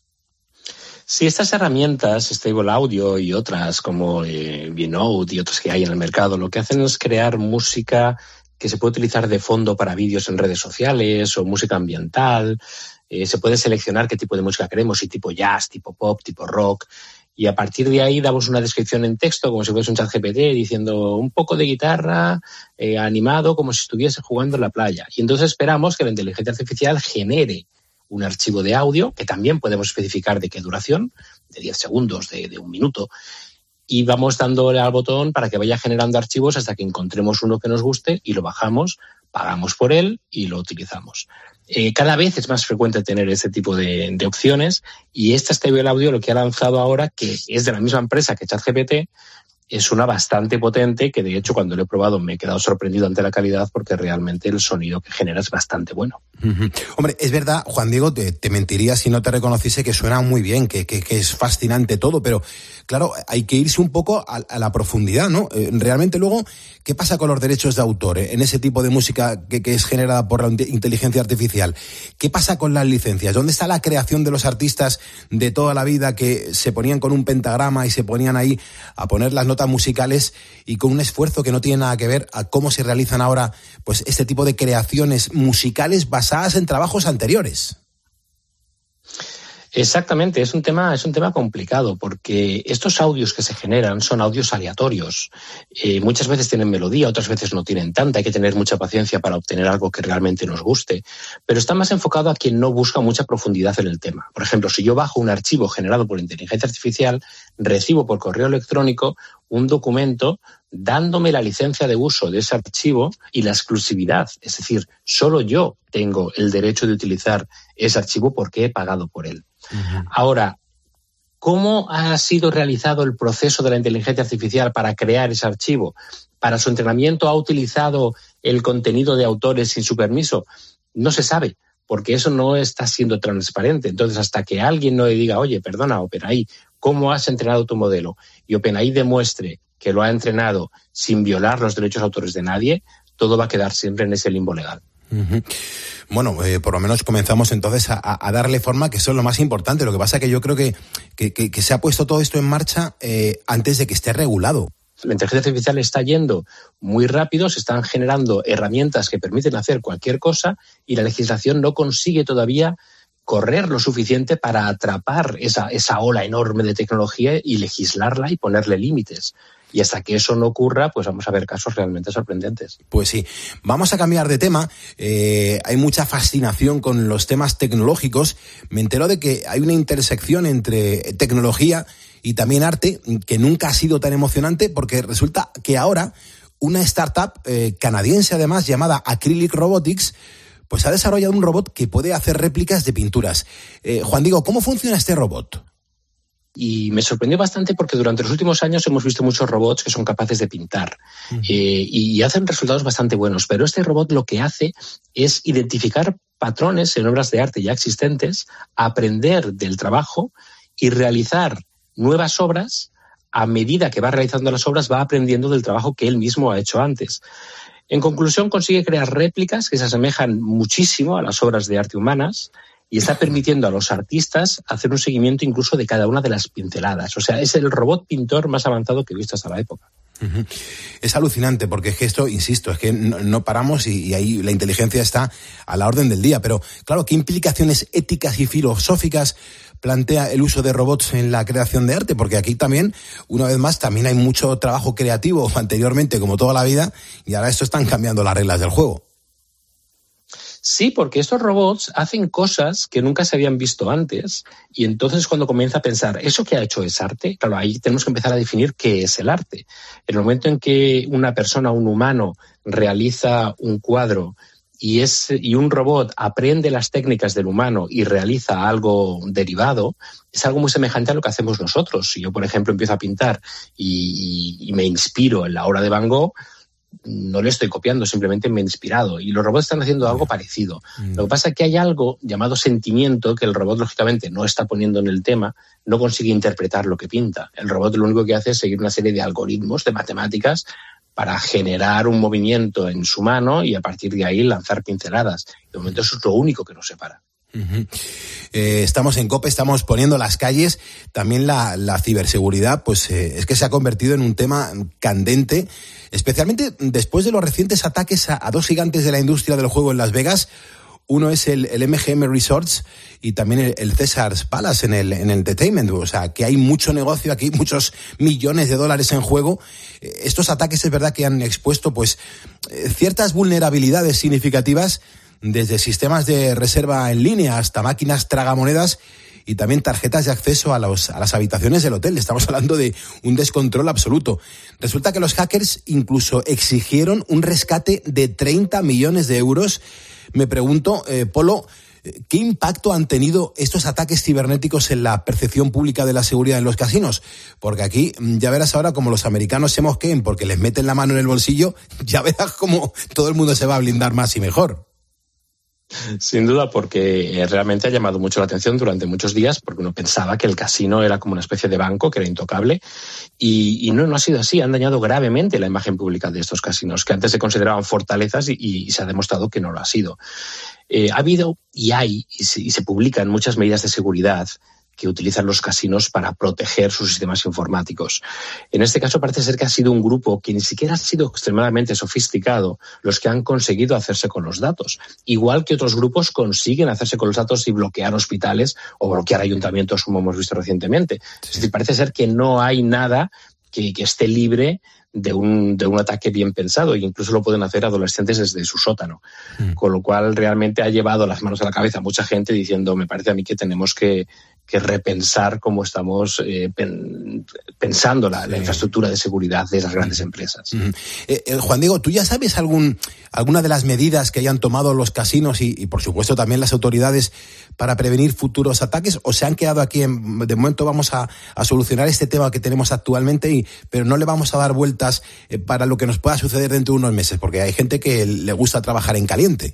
Sí, estas herramientas, Stable Audio y otras como Vinode y otras que hay en el mercado, lo que hacen es crear música que se puede utilizar de fondo para vídeos en redes sociales o música ambiental. Se puede seleccionar qué tipo de música queremos, si tipo jazz, tipo pop, tipo rock. Y a partir de ahí damos una descripción en texto, como si fuese un ChatGPT, diciendo un poco de guitarra, animado, como si estuviese jugando en la playa. Y entonces esperamos que la inteligencia artificial genere un archivo de audio, que también podemos especificar de qué duración, de 10 segundos, de 1 minuto, y vamos dándole al botón para que vaya generando archivos hasta que encontremos uno que nos guste y lo bajamos, pagamos por él y lo utilizamos. Cada vez es más frecuente tener este tipo de opciones, y esta Stable Audio lo que ha lanzado ahora, que es de la misma empresa que ChatGPT, es una bastante potente, que de hecho cuando lo he probado me he quedado sorprendido ante la calidad, porque realmente el sonido que genera es bastante bueno. Uh-huh. Hombre, es verdad, Juan Diego, te mentiría si no te reconociese que suena muy bien, que es fascinante todo, pero claro, hay que irse un poco a la profundidad, ¿no? Realmente luego, ¿qué pasa con los derechos de autor en ese tipo de música que es generada por la inteligencia artificial? ¿Qué pasa con las licencias? ¿Dónde está la creación de los artistas de toda la vida que se ponían con un pentagrama y se ponían ahí a poner las notas musicales, y con un esfuerzo que no tiene nada que ver a cómo se realizan ahora pues este tipo de creaciones musicales basadas en trabajos anteriores? Exactamente, es un tema complicado, porque estos audios que se generan son audios aleatorios. Muchas veces tienen melodía, otras veces no tienen tanta. Hay que tener mucha paciencia para obtener algo que realmente nos guste. Pero está más enfocado a quien no busca mucha profundidad en el tema. Por ejemplo, si yo bajo un archivo generado por inteligencia artificial, recibo por correo electrónico un documento dándome la licencia de uso de ese archivo y la exclusividad. Es decir, solo yo tengo el derecho de utilizar ese archivo porque he pagado por él. Uh-huh. Ahora, ¿cómo ha sido realizado el proceso de la inteligencia artificial para crear ese archivo? ¿Para su entrenamiento ha utilizado el contenido de autores sin su permiso? No se sabe, porque eso no está siendo transparente. Entonces, hasta que alguien no le diga, oye, perdona, OpenAI, ¿cómo has entrenado tu modelo? Y OpenAI demuestre que lo ha entrenado sin violar los derechos de autores de nadie, todo va a quedar siempre en ese limbo legal. Uh-huh. Bueno, por lo menos comenzamos entonces a darle forma, que eso es lo más importante. Lo que pasa es que yo creo que se ha puesto todo esto en marcha antes de que esté regulado. La inteligencia artificial está yendo muy rápido, se están generando herramientas que permiten hacer cualquier cosa, y la legislación no consigue todavía correr lo suficiente para atrapar esa ola enorme de tecnología y legislarla y ponerle límites. Y hasta que eso no ocurra, pues vamos a ver casos realmente sorprendentes. Pues sí. Vamos a cambiar de tema. Hay mucha fascinación con los temas tecnológicos. Me entero de que hay una intersección entre tecnología y también arte, que nunca ha sido tan emocionante, porque resulta que ahora una startup canadiense, además, llamada Acrylic Robotics, pues ha desarrollado un robot que puede hacer réplicas de pinturas. Juan Diego, ¿cómo funciona este robot? Y me sorprendió bastante, porque durante los últimos años hemos visto muchos robots que son capaces de pintar y hacen resultados bastante buenos, pero este robot lo que hace es identificar patrones en obras de arte ya existentes, aprender del trabajo y realizar nuevas obras. A medida que va realizando las obras, va aprendiendo del trabajo que él mismo ha hecho antes. En conclusión, consigue crear réplicas que se asemejan muchísimo a las obras de arte humanas, y está permitiendo a los artistas hacer un seguimiento incluso de cada una de las pinceladas. O sea, es el robot pintor más avanzado que he visto hasta la época. Uh-huh. Es alucinante, porque es que esto, insisto, es que no paramos y ahí la inteligencia está a la orden del día. Pero, claro, ¿qué implicaciones éticas y filosóficas plantea el uso de robots en la creación de arte? Porque aquí también, una vez más, también hay mucho trabajo creativo anteriormente, como toda la vida, y ahora esto están cambiando las reglas del juego. Sí, porque estos robots hacen cosas que nunca se habían visto antes, y entonces cuando comienza a pensar, ¿eso que ha hecho es arte? Claro, ahí tenemos que empezar a definir qué es el arte. En el momento en que una persona, un humano, realiza un cuadro y un robot aprende las técnicas del humano y realiza algo derivado, es algo muy semejante a lo que hacemos nosotros. Si yo, por ejemplo, empiezo a pintar y me inspiro en la obra de Van Gogh, no le estoy copiando, simplemente me he inspirado. Y los robots están haciendo algo parecido. Lo que pasa es que hay algo llamado sentimiento que el robot, lógicamente, no está poniendo en el tema, no consigue interpretar lo que pinta. El robot lo único que hace es seguir una serie de algoritmos, de matemáticas, para generar un movimiento en su mano y a partir de ahí lanzar pinceladas. De momento eso es lo único que nos separa. Estamos en COPE, estamos poniendo las calles. También la ciberseguridad, pues es que se ha convertido en un tema candente, especialmente después de los recientes ataques a dos gigantes de la industria del juego en Las Vegas. Uno es el MGM Resorts y también el Caesars Palace en el entertainment. O sea, que hay mucho negocio aquí, muchos millones de dólares en juego. Estos ataques es verdad que han expuesto pues ciertas vulnerabilidades significativas, desde sistemas de reserva en línea hasta máquinas tragamonedas y también tarjetas de acceso a las habitaciones del hotel. Estamos hablando de un descontrol absoluto. Resulta que los hackers incluso exigieron un rescate de 30 millones de euros. Me pregunto, Polo, ¿qué impacto han tenido estos ataques cibernéticos en la percepción pública de la seguridad en los casinos? Porque aquí ya verás ahora como los americanos se mosqueen porque les meten la mano en el bolsillo, ya verás cómo todo el mundo se va a blindar más y mejor. Sin duda, porque realmente ha llamado mucho la atención durante muchos días, porque uno pensaba que el casino era como una especie de banco, que era intocable, y no ha sido así. Han dañado gravemente la imagen pública de estos casinos, que antes se consideraban fortalezas y se ha demostrado que no lo ha sido. Ha habido y hay, y se publican muchas medidas de seguridad que utilizan los casinos para proteger sus sistemas informáticos. En este caso parece ser que ha sido un grupo que ni siquiera ha sido extremadamente sofisticado los que han conseguido hacerse con los datos. Igual que otros grupos consiguen hacerse con los datos y bloquear hospitales o bloquear ayuntamientos, como hemos visto recientemente. Sí. Es decir, parece ser que no hay nada que esté libre de un ataque bien pensado, e incluso lo pueden hacer adolescentes desde su sótano. Con lo cual realmente ha llevado las manos a la cabeza a mucha gente diciendo, me parece a mí que tenemos que repensar cómo estamos pensando la infraestructura de seguridad de las grandes empresas. Juan Diego, ¿tú ya sabes alguna de las medidas que hayan tomado los casinos y por supuesto también las autoridades para prevenir futuros ataques, o se han quedado aquí de momento vamos a solucionar este tema que tenemos actualmente, pero no le vamos a dar vueltas para lo que nos pueda suceder dentro de unos meses? Porque hay gente que le gusta trabajar en caliente.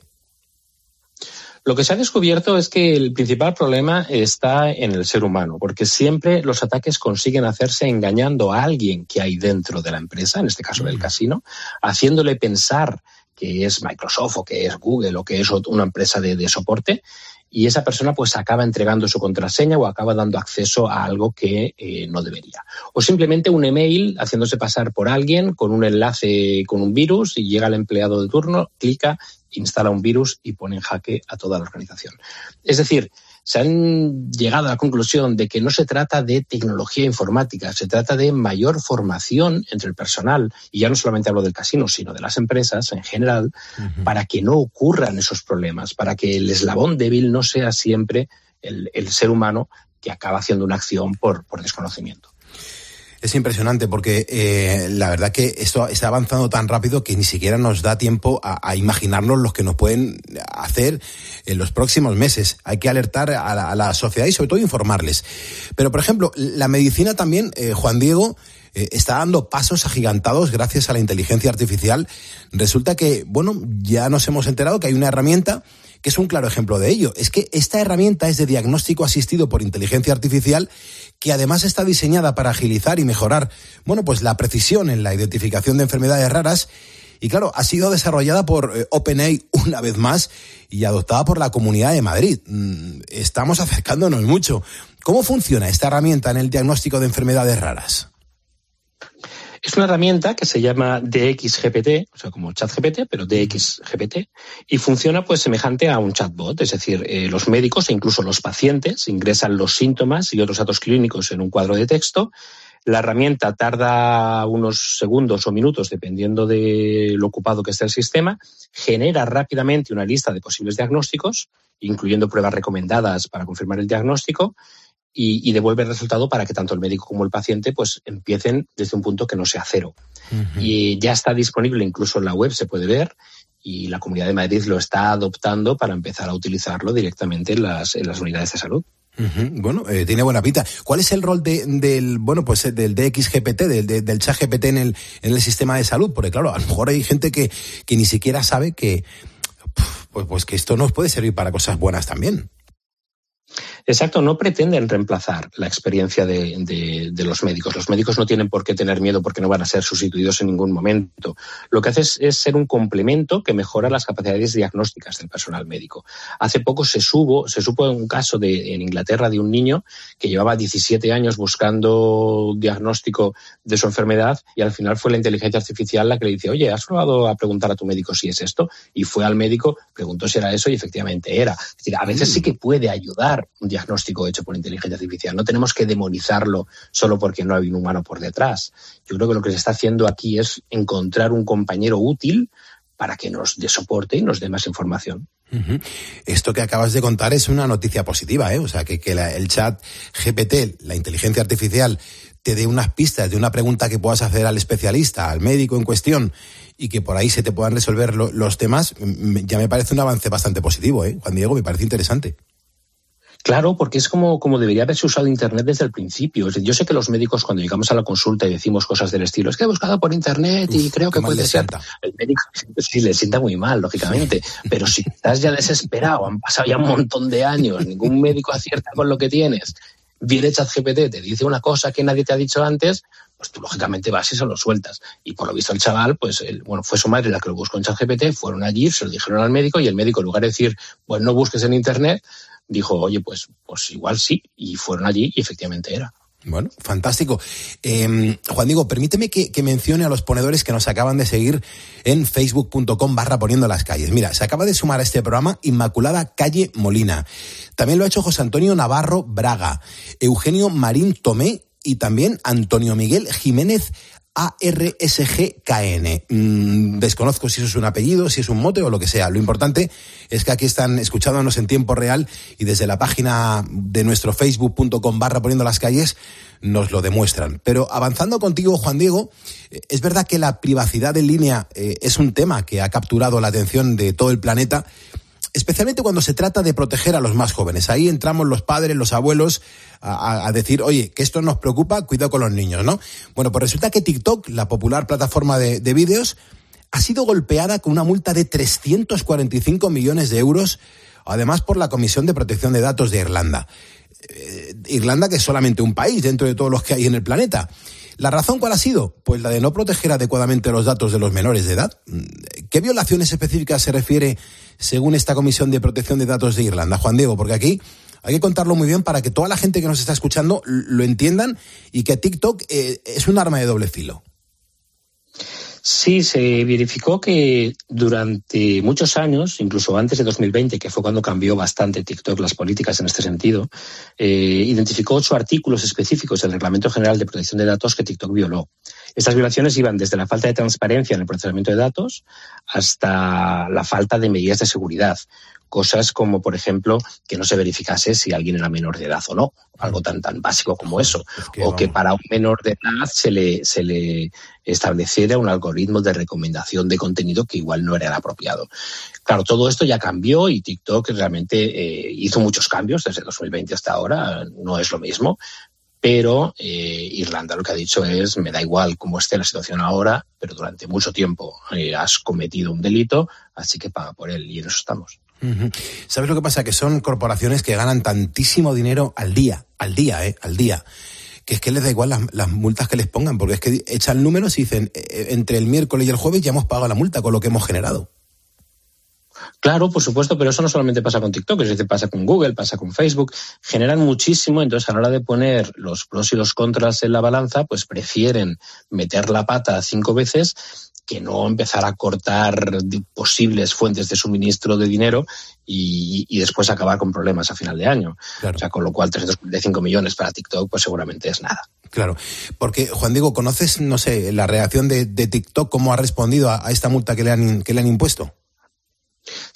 Lo que se ha descubierto es que el principal problema está en el ser humano, porque siempre los ataques consiguen hacerse engañando a alguien que hay dentro de la empresa, en este caso del casino, haciéndole pensar que es Microsoft o que es Google o que es una empresa de soporte, y esa persona pues acaba entregando su contraseña o acaba dando acceso a algo que no debería. O simplemente un email haciéndose pasar por alguien con un enlace con un virus y llega el empleado de turno, clica, instala un virus y pone en jaque a toda la organización. Es decir, se han llegado a la conclusión de que no se trata de tecnología informática, se trata de mayor formación entre el personal, y ya no solamente hablo del casino, sino de las empresas en general, para que no ocurran esos problemas, para que el eslabón débil no sea siempre el ser humano que acaba haciendo una acción por desconocimiento. Es impresionante porque la verdad que esto está avanzando tan rápido que ni siquiera nos da tiempo a imaginarnos lo que nos pueden hacer en los próximos meses. Hay que alertar a la sociedad y sobre todo informarles. Pero, por ejemplo, la medicina también, Juan Diego, está dando pasos agigantados gracias a la inteligencia artificial. Resulta que, bueno, ya nos hemos enterado que hay una herramienta que es un claro ejemplo de ello. Es que esta herramienta es de diagnóstico asistido por inteligencia artificial, que además está diseñada para agilizar y mejorar, bueno, pues la precisión en la identificación de enfermedades raras. Y claro, ha sido desarrollada por OpenAI una vez más y adoptada por la Comunidad de Madrid. Estamos acercándonos mucho. ¿Cómo funciona esta herramienta en el diagnóstico de enfermedades raras? Es una herramienta que se llama DXGPT, o sea, como ChatGPT, pero DXGPT, y funciona pues semejante a un chatbot, es decir, los médicos e incluso los pacientes ingresan los síntomas y otros datos clínicos en un cuadro de texto. La herramienta tarda unos segundos o minutos, dependiendo de lo ocupado que esté el sistema, genera rápidamente una lista de posibles diagnósticos, incluyendo pruebas recomendadas para confirmar el diagnóstico, y devuelve el resultado para que tanto el médico como el paciente pues empiecen desde un punto que no sea cero. Y ya está disponible incluso en la web, se puede ver, y la Comunidad de Madrid lo está adoptando para empezar a utilizarlo directamente en las unidades de salud. Bueno, tiene buena pinta. ¿Cuál es el rol del DXGPT, del ChatGPT en el sistema de salud? Porque claro, a lo mejor hay gente que ni siquiera sabe que esto nos puede servir para cosas buenas también. Exacto, no pretenden reemplazar la experiencia de los médicos. Los médicos no tienen por qué tener miedo porque no van a ser sustituidos en ningún momento. Lo que hace es ser un complemento que mejora las capacidades diagnósticas del personal médico. Hace poco se supo un caso en Inglaterra de un niño que llevaba 17 años buscando diagnóstico de su enfermedad y al final fue la inteligencia artificial la que le dice: oye, ¿has probado a preguntar a tu médico si es esto? Y fue al médico, preguntó si era eso y efectivamente era. Es decir, a veces sí que puede ayudar un diagnóstico hecho por inteligencia artificial. No tenemos que demonizarlo solo porque no hay un humano por detrás. Yo creo que lo que se está haciendo aquí es encontrar un compañero útil para que nos dé soporte y nos dé más información. Esto que acabas de contar es una noticia positiva, ¿eh? O sea, que el chat GPT, la inteligencia artificial, te dé unas pistas de una pregunta que puedas hacer al especialista, al médico en cuestión, y que por ahí se te puedan resolver los temas, ya me parece un avance bastante positivo, ¿eh? Juan Diego, me parece interesante. Claro, porque es como debería haberse usado Internet desde el principio. Yo sé que los médicos, cuando llegamos a la consulta y decimos cosas del estilo, es que he buscado por Internet y creo que puede ser. El médico sí le sienta muy mal, lógicamente. Pero si estás ya desesperado, han pasado ya un montón de años, ningún médico acierta con lo que tienes, viene ChatGPT, te dice una cosa que nadie te ha dicho antes, pues tú lógicamente vas y se lo sueltas. Y por lo visto el chaval, fue su madre la que lo buscó en ChatGPT, fueron allí, se lo dijeron al médico y el médico, en lugar de decir, pues no busques en Internet, dijo, oye, pues igual sí, y fueron allí y efectivamente era. Bueno, fantástico. Juan Diego, permíteme que mencione a los ponedores que nos acaban de seguir en facebook.com/poniendo las calles. Mira, se acaba de sumar a este programa Inmaculada Calle Molina. También lo ha hecho José Antonio Navarro Braga, Eugenio Marín Tomé y también Antonio Miguel Jiménez ARSGKN. Desconozco si eso es un apellido, si es un mote o lo que sea. Lo importante es que aquí están escuchándonos en tiempo real y desde la página de nuestro facebook.com/poniendo las calles nos lo demuestran. Pero avanzando contigo, Juan Diego, es verdad que la privacidad en línea es un tema que ha capturado la atención de todo el planeta, especialmente cuando se trata de proteger a los más jóvenes. Ahí entramos los padres, los abuelos, a decir, oye, que esto nos preocupa, cuidado con los niños, ¿no? Bueno, pues resulta que TikTok, la popular plataforma de vídeos, ha sido golpeada con una multa de 345 millones de euros, además por la Comisión de Protección de Datos de Irlanda. Irlanda, que es solamente un país dentro de todos los que hay en el planeta. ¿La razón cuál ha sido? Pues la de no proteger adecuadamente los datos de los menores de edad. ¿Qué violaciones específicas se refiere según esta Comisión de Protección de Datos de Irlanda, Juan Diego? Porque aquí hay que contarlo muy bien para que toda la gente que nos está escuchando lo entiendan y que TikTok es un arma de doble filo. Sí, se verificó que durante muchos años, incluso antes de 2020, que fue cuando cambió bastante TikTok las políticas en este sentido, identificó 8 artículos específicos del Reglamento General de Protección de Datos que TikTok violó. Estas violaciones iban desde la falta de transparencia en el procesamiento de datos hasta la falta de medidas de seguridad. Cosas como, por ejemplo, que no se verificase si alguien era menor de edad o no, algo tan básico como eso, o que para un menor de edad se le estableciera un algoritmo de recomendación de contenido que igual no era el apropiado. Claro, todo esto ya cambió y TikTok realmente hizo muchos cambios desde 2020 hasta ahora, no es lo mismo, pero Irlanda lo que ha dicho es, me da igual cómo esté la situación ahora, pero durante mucho tiempo has cometido un delito, así que paga por él, y en eso estamos. ¿Sabes lo que pasa? Que son corporaciones que ganan tantísimo dinero al día, que es que les da igual las multas que les pongan, porque es que echan números y dicen, entre el miércoles y el jueves ya hemos pagado la multa con lo que hemos generado. Claro, por supuesto, pero eso no solamente pasa con TikTok, es decir, pasa con Google, pasa con Facebook, generan muchísimo, entonces a la hora de poner los pros y los contras en la balanza, pues prefieren meter la pata 5 veces que no empezar a cortar posibles fuentes de suministro de dinero y después acabar con problemas a final de año. Claro. O sea, con lo cual 345 millones para TikTok pues seguramente es nada. Claro, porque Juan Diego, ¿conoces, no sé, la reacción de TikTok, cómo ha respondido a esta multa que le han impuesto?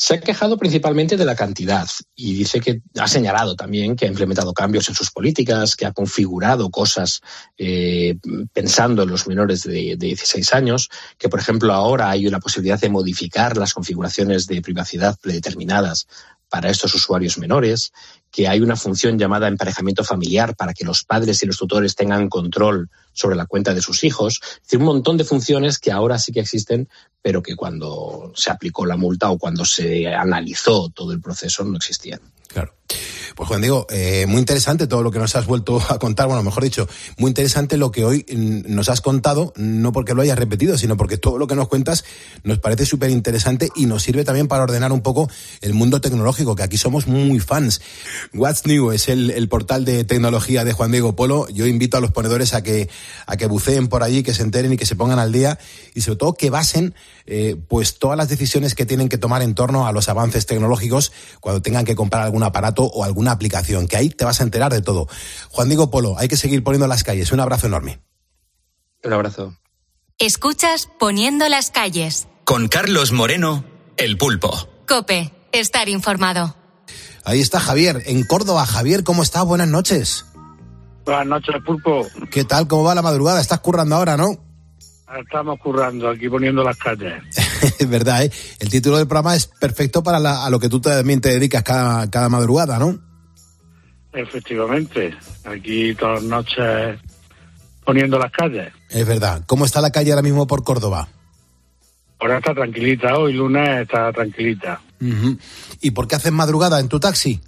Se ha quejado principalmente de la cantidad y dice que ha señalado también que ha implementado cambios en sus políticas, que ha configurado cosas pensando en los menores de 16 años, que por ejemplo ahora hay una posibilidad de modificar las configuraciones de privacidad predeterminadas para estos usuarios menores, que hay una función llamada emparejamiento familiar para que los padres y los tutores tengan control sobre la cuenta de sus hijos. Es decir, un montón de funciones que ahora sí que existen, pero que cuando se aplicó la multa o cuando se analizó todo el proceso no existían. Claro. Pues Juan Diego, muy interesante todo lo que nos has vuelto a contar, bueno, mejor dicho, muy interesante lo que hoy nos has contado, no porque lo hayas repetido, sino porque todo lo que nos cuentas nos parece súper interesante y nos sirve también para ordenar un poco el mundo tecnológico, que aquí somos muy fans. What's New es el portal de tecnología de Juan Diego Polo. Yo invito a los ponedores a que buceen por allí, que se enteren y que se pongan al día y sobre todo que basen pues todas las decisiones que tienen que tomar en torno a los avances tecnológicos cuando tengan que comprar algún aparato o alguna aplicación, que ahí te vas a enterar de todo. Juan Diego Polo, hay que seguir poniendo las calles. Un abrazo enorme. Un abrazo. Escuchas Poniendo las calles. Con Carlos Moreno, El Pulpo. COPE, estar informado. Ahí está Javier, en Córdoba. Javier, ¿cómo estás? Buenas noches. Buenas noches, Pulpo. ¿Qué tal? ¿Cómo va la madrugada? Estás currando ahora, ¿no? Estamos currando aquí poniendo las calles. Es verdad, ¿eh? El título del programa es perfecto para a lo que tú también te dedicas cada madrugada, ¿no? Efectivamente. Aquí todas las noches poniendo las calles. Es verdad. ¿Cómo está la calle ahora mismo por Córdoba? Ahora está tranquilita. Hoy lunes está tranquilita. Uh-huh. ¿Y por qué haces madrugada en tu taxi?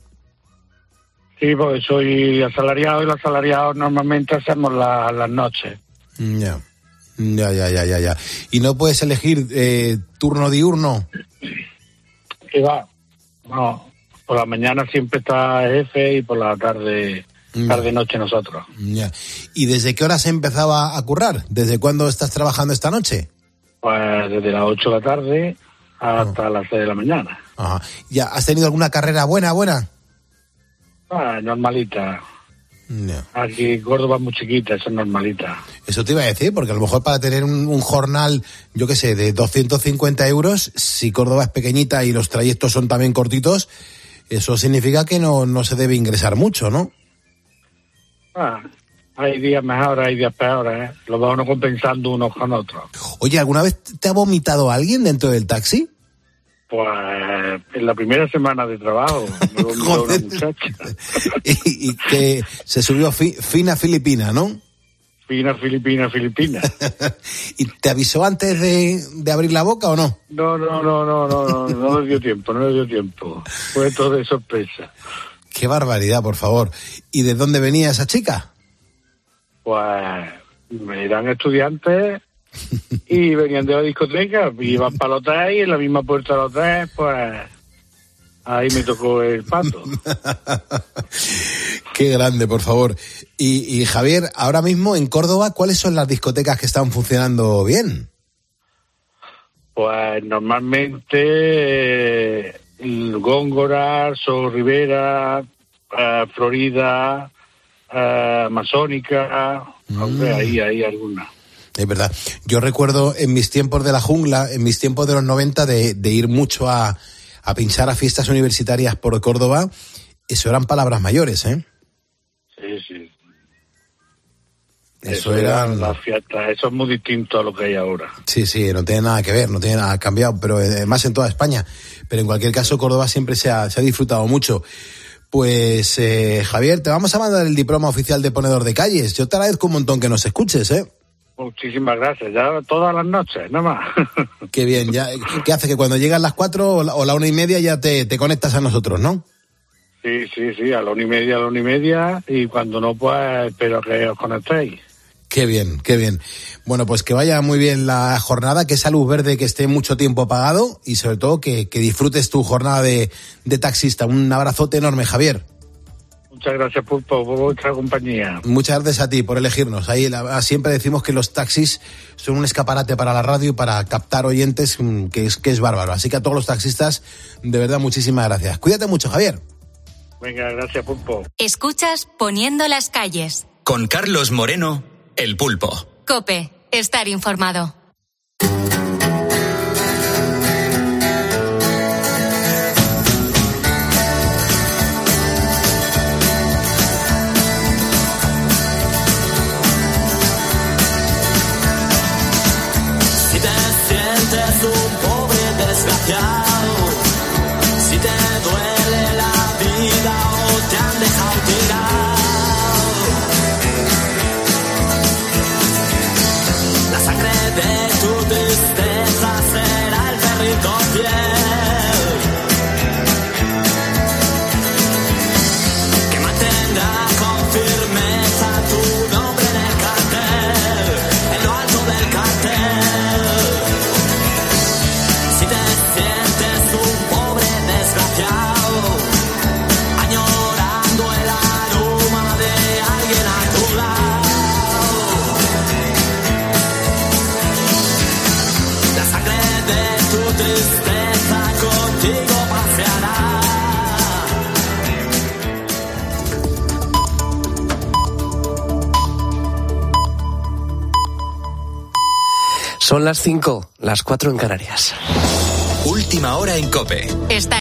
Sí, porque soy asalariado y los asalariados normalmente hacemos las noches. Ya. Ya. ¿Y no puedes elegir turno diurno? ¿Qué va? No, por la mañana siempre está jefe y por la tarde-noche nosotros. Ya. ¿Y desde qué horas empezaba a currar? ¿Desde cuándo estás trabajando esta noche? Pues desde las 8 de la tarde hasta las 6 de la mañana. Ajá. ¿Ya has tenido alguna carrera buena? Normalita. No. Aquí Córdoba es muy chiquita, eso es normalita. Eso te iba a decir, porque a lo mejor para tener un jornal, yo qué sé, de 250 euros, si Córdoba es pequeñita y los trayectos son también cortitos, eso significa que no se debe ingresar mucho, ¿no? Hay días mejores, hay días peores, ¿eh? Lo va uno compensando unos con otros. Oye, ¿alguna vez te ha vomitado alguien dentro del taxi? Pues en la primera semana de trabajo me vomitó una muchacha. y que se subió fina filipina, ¿no? Fina filipina. ¿Y te avisó antes de abrir la boca o no? No le dio tiempo. Fue todo de sorpresa. Qué barbaridad, por favor. ¿Y de dónde venía esa chica? Pues eran estudiantes y venían de la discoteca, iban para el hotel y en la misma puerta del hotel, pues ahí me tocó el pato. Qué grande, por favor. Y Javier, ahora mismo en Córdoba, ¿cuáles son las discotecas que están funcionando bien? Pues normalmente Góngora, Sol Rivera, Florida, Masónica, ahí hay alguna. Es verdad. Yo recuerdo en mis tiempos de la jungla, en mis tiempos de los 90, de ir mucho a pinchar a fiestas universitarias por Córdoba. Eso eran palabras mayores, ¿eh? Sí. Eso eran las fiestas. Eso es muy distinto a lo que hay ahora. Sí, no tiene nada que ver, no tiene nada cambiado, pero más en toda España. Pero en cualquier caso, Córdoba siempre se ha disfrutado mucho. Pues, Javier, te vamos a mandar el diploma oficial de ponedor de calles. Yo te agradezco un montón que nos escuches, ¿eh? Muchísimas gracias, ya todas las noches, nada más. Qué bien, ya, ¿qué hace? Que cuando llegan las 4 o la 1:30 ya te conectas a nosotros, ¿no? Sí, a la 1:30, y cuando no, pues espero que os conectéis. Qué bien. Bueno, pues que vaya muy bien la jornada, que esa luz verde que esté mucho tiempo apagado y sobre todo que disfrutes tu jornada de taxista. Un abrazote enorme, Javier. Muchas gracias, Pulpo, por vuestra compañía. Muchas gracias a ti por elegirnos. Ahí siempre decimos que los taxis son un escaparate para la radio, para captar oyentes, que es bárbaro. Así que a todos los taxistas, de verdad, muchísimas gracias. Cuídate mucho, Javier. Venga, gracias, Pulpo. Escuchas Poniendo las calles. Con Carlos Moreno, El Pulpo. COPE, estar informado. Son las 5, las 4 en Canarias. Última hora en COPE. Está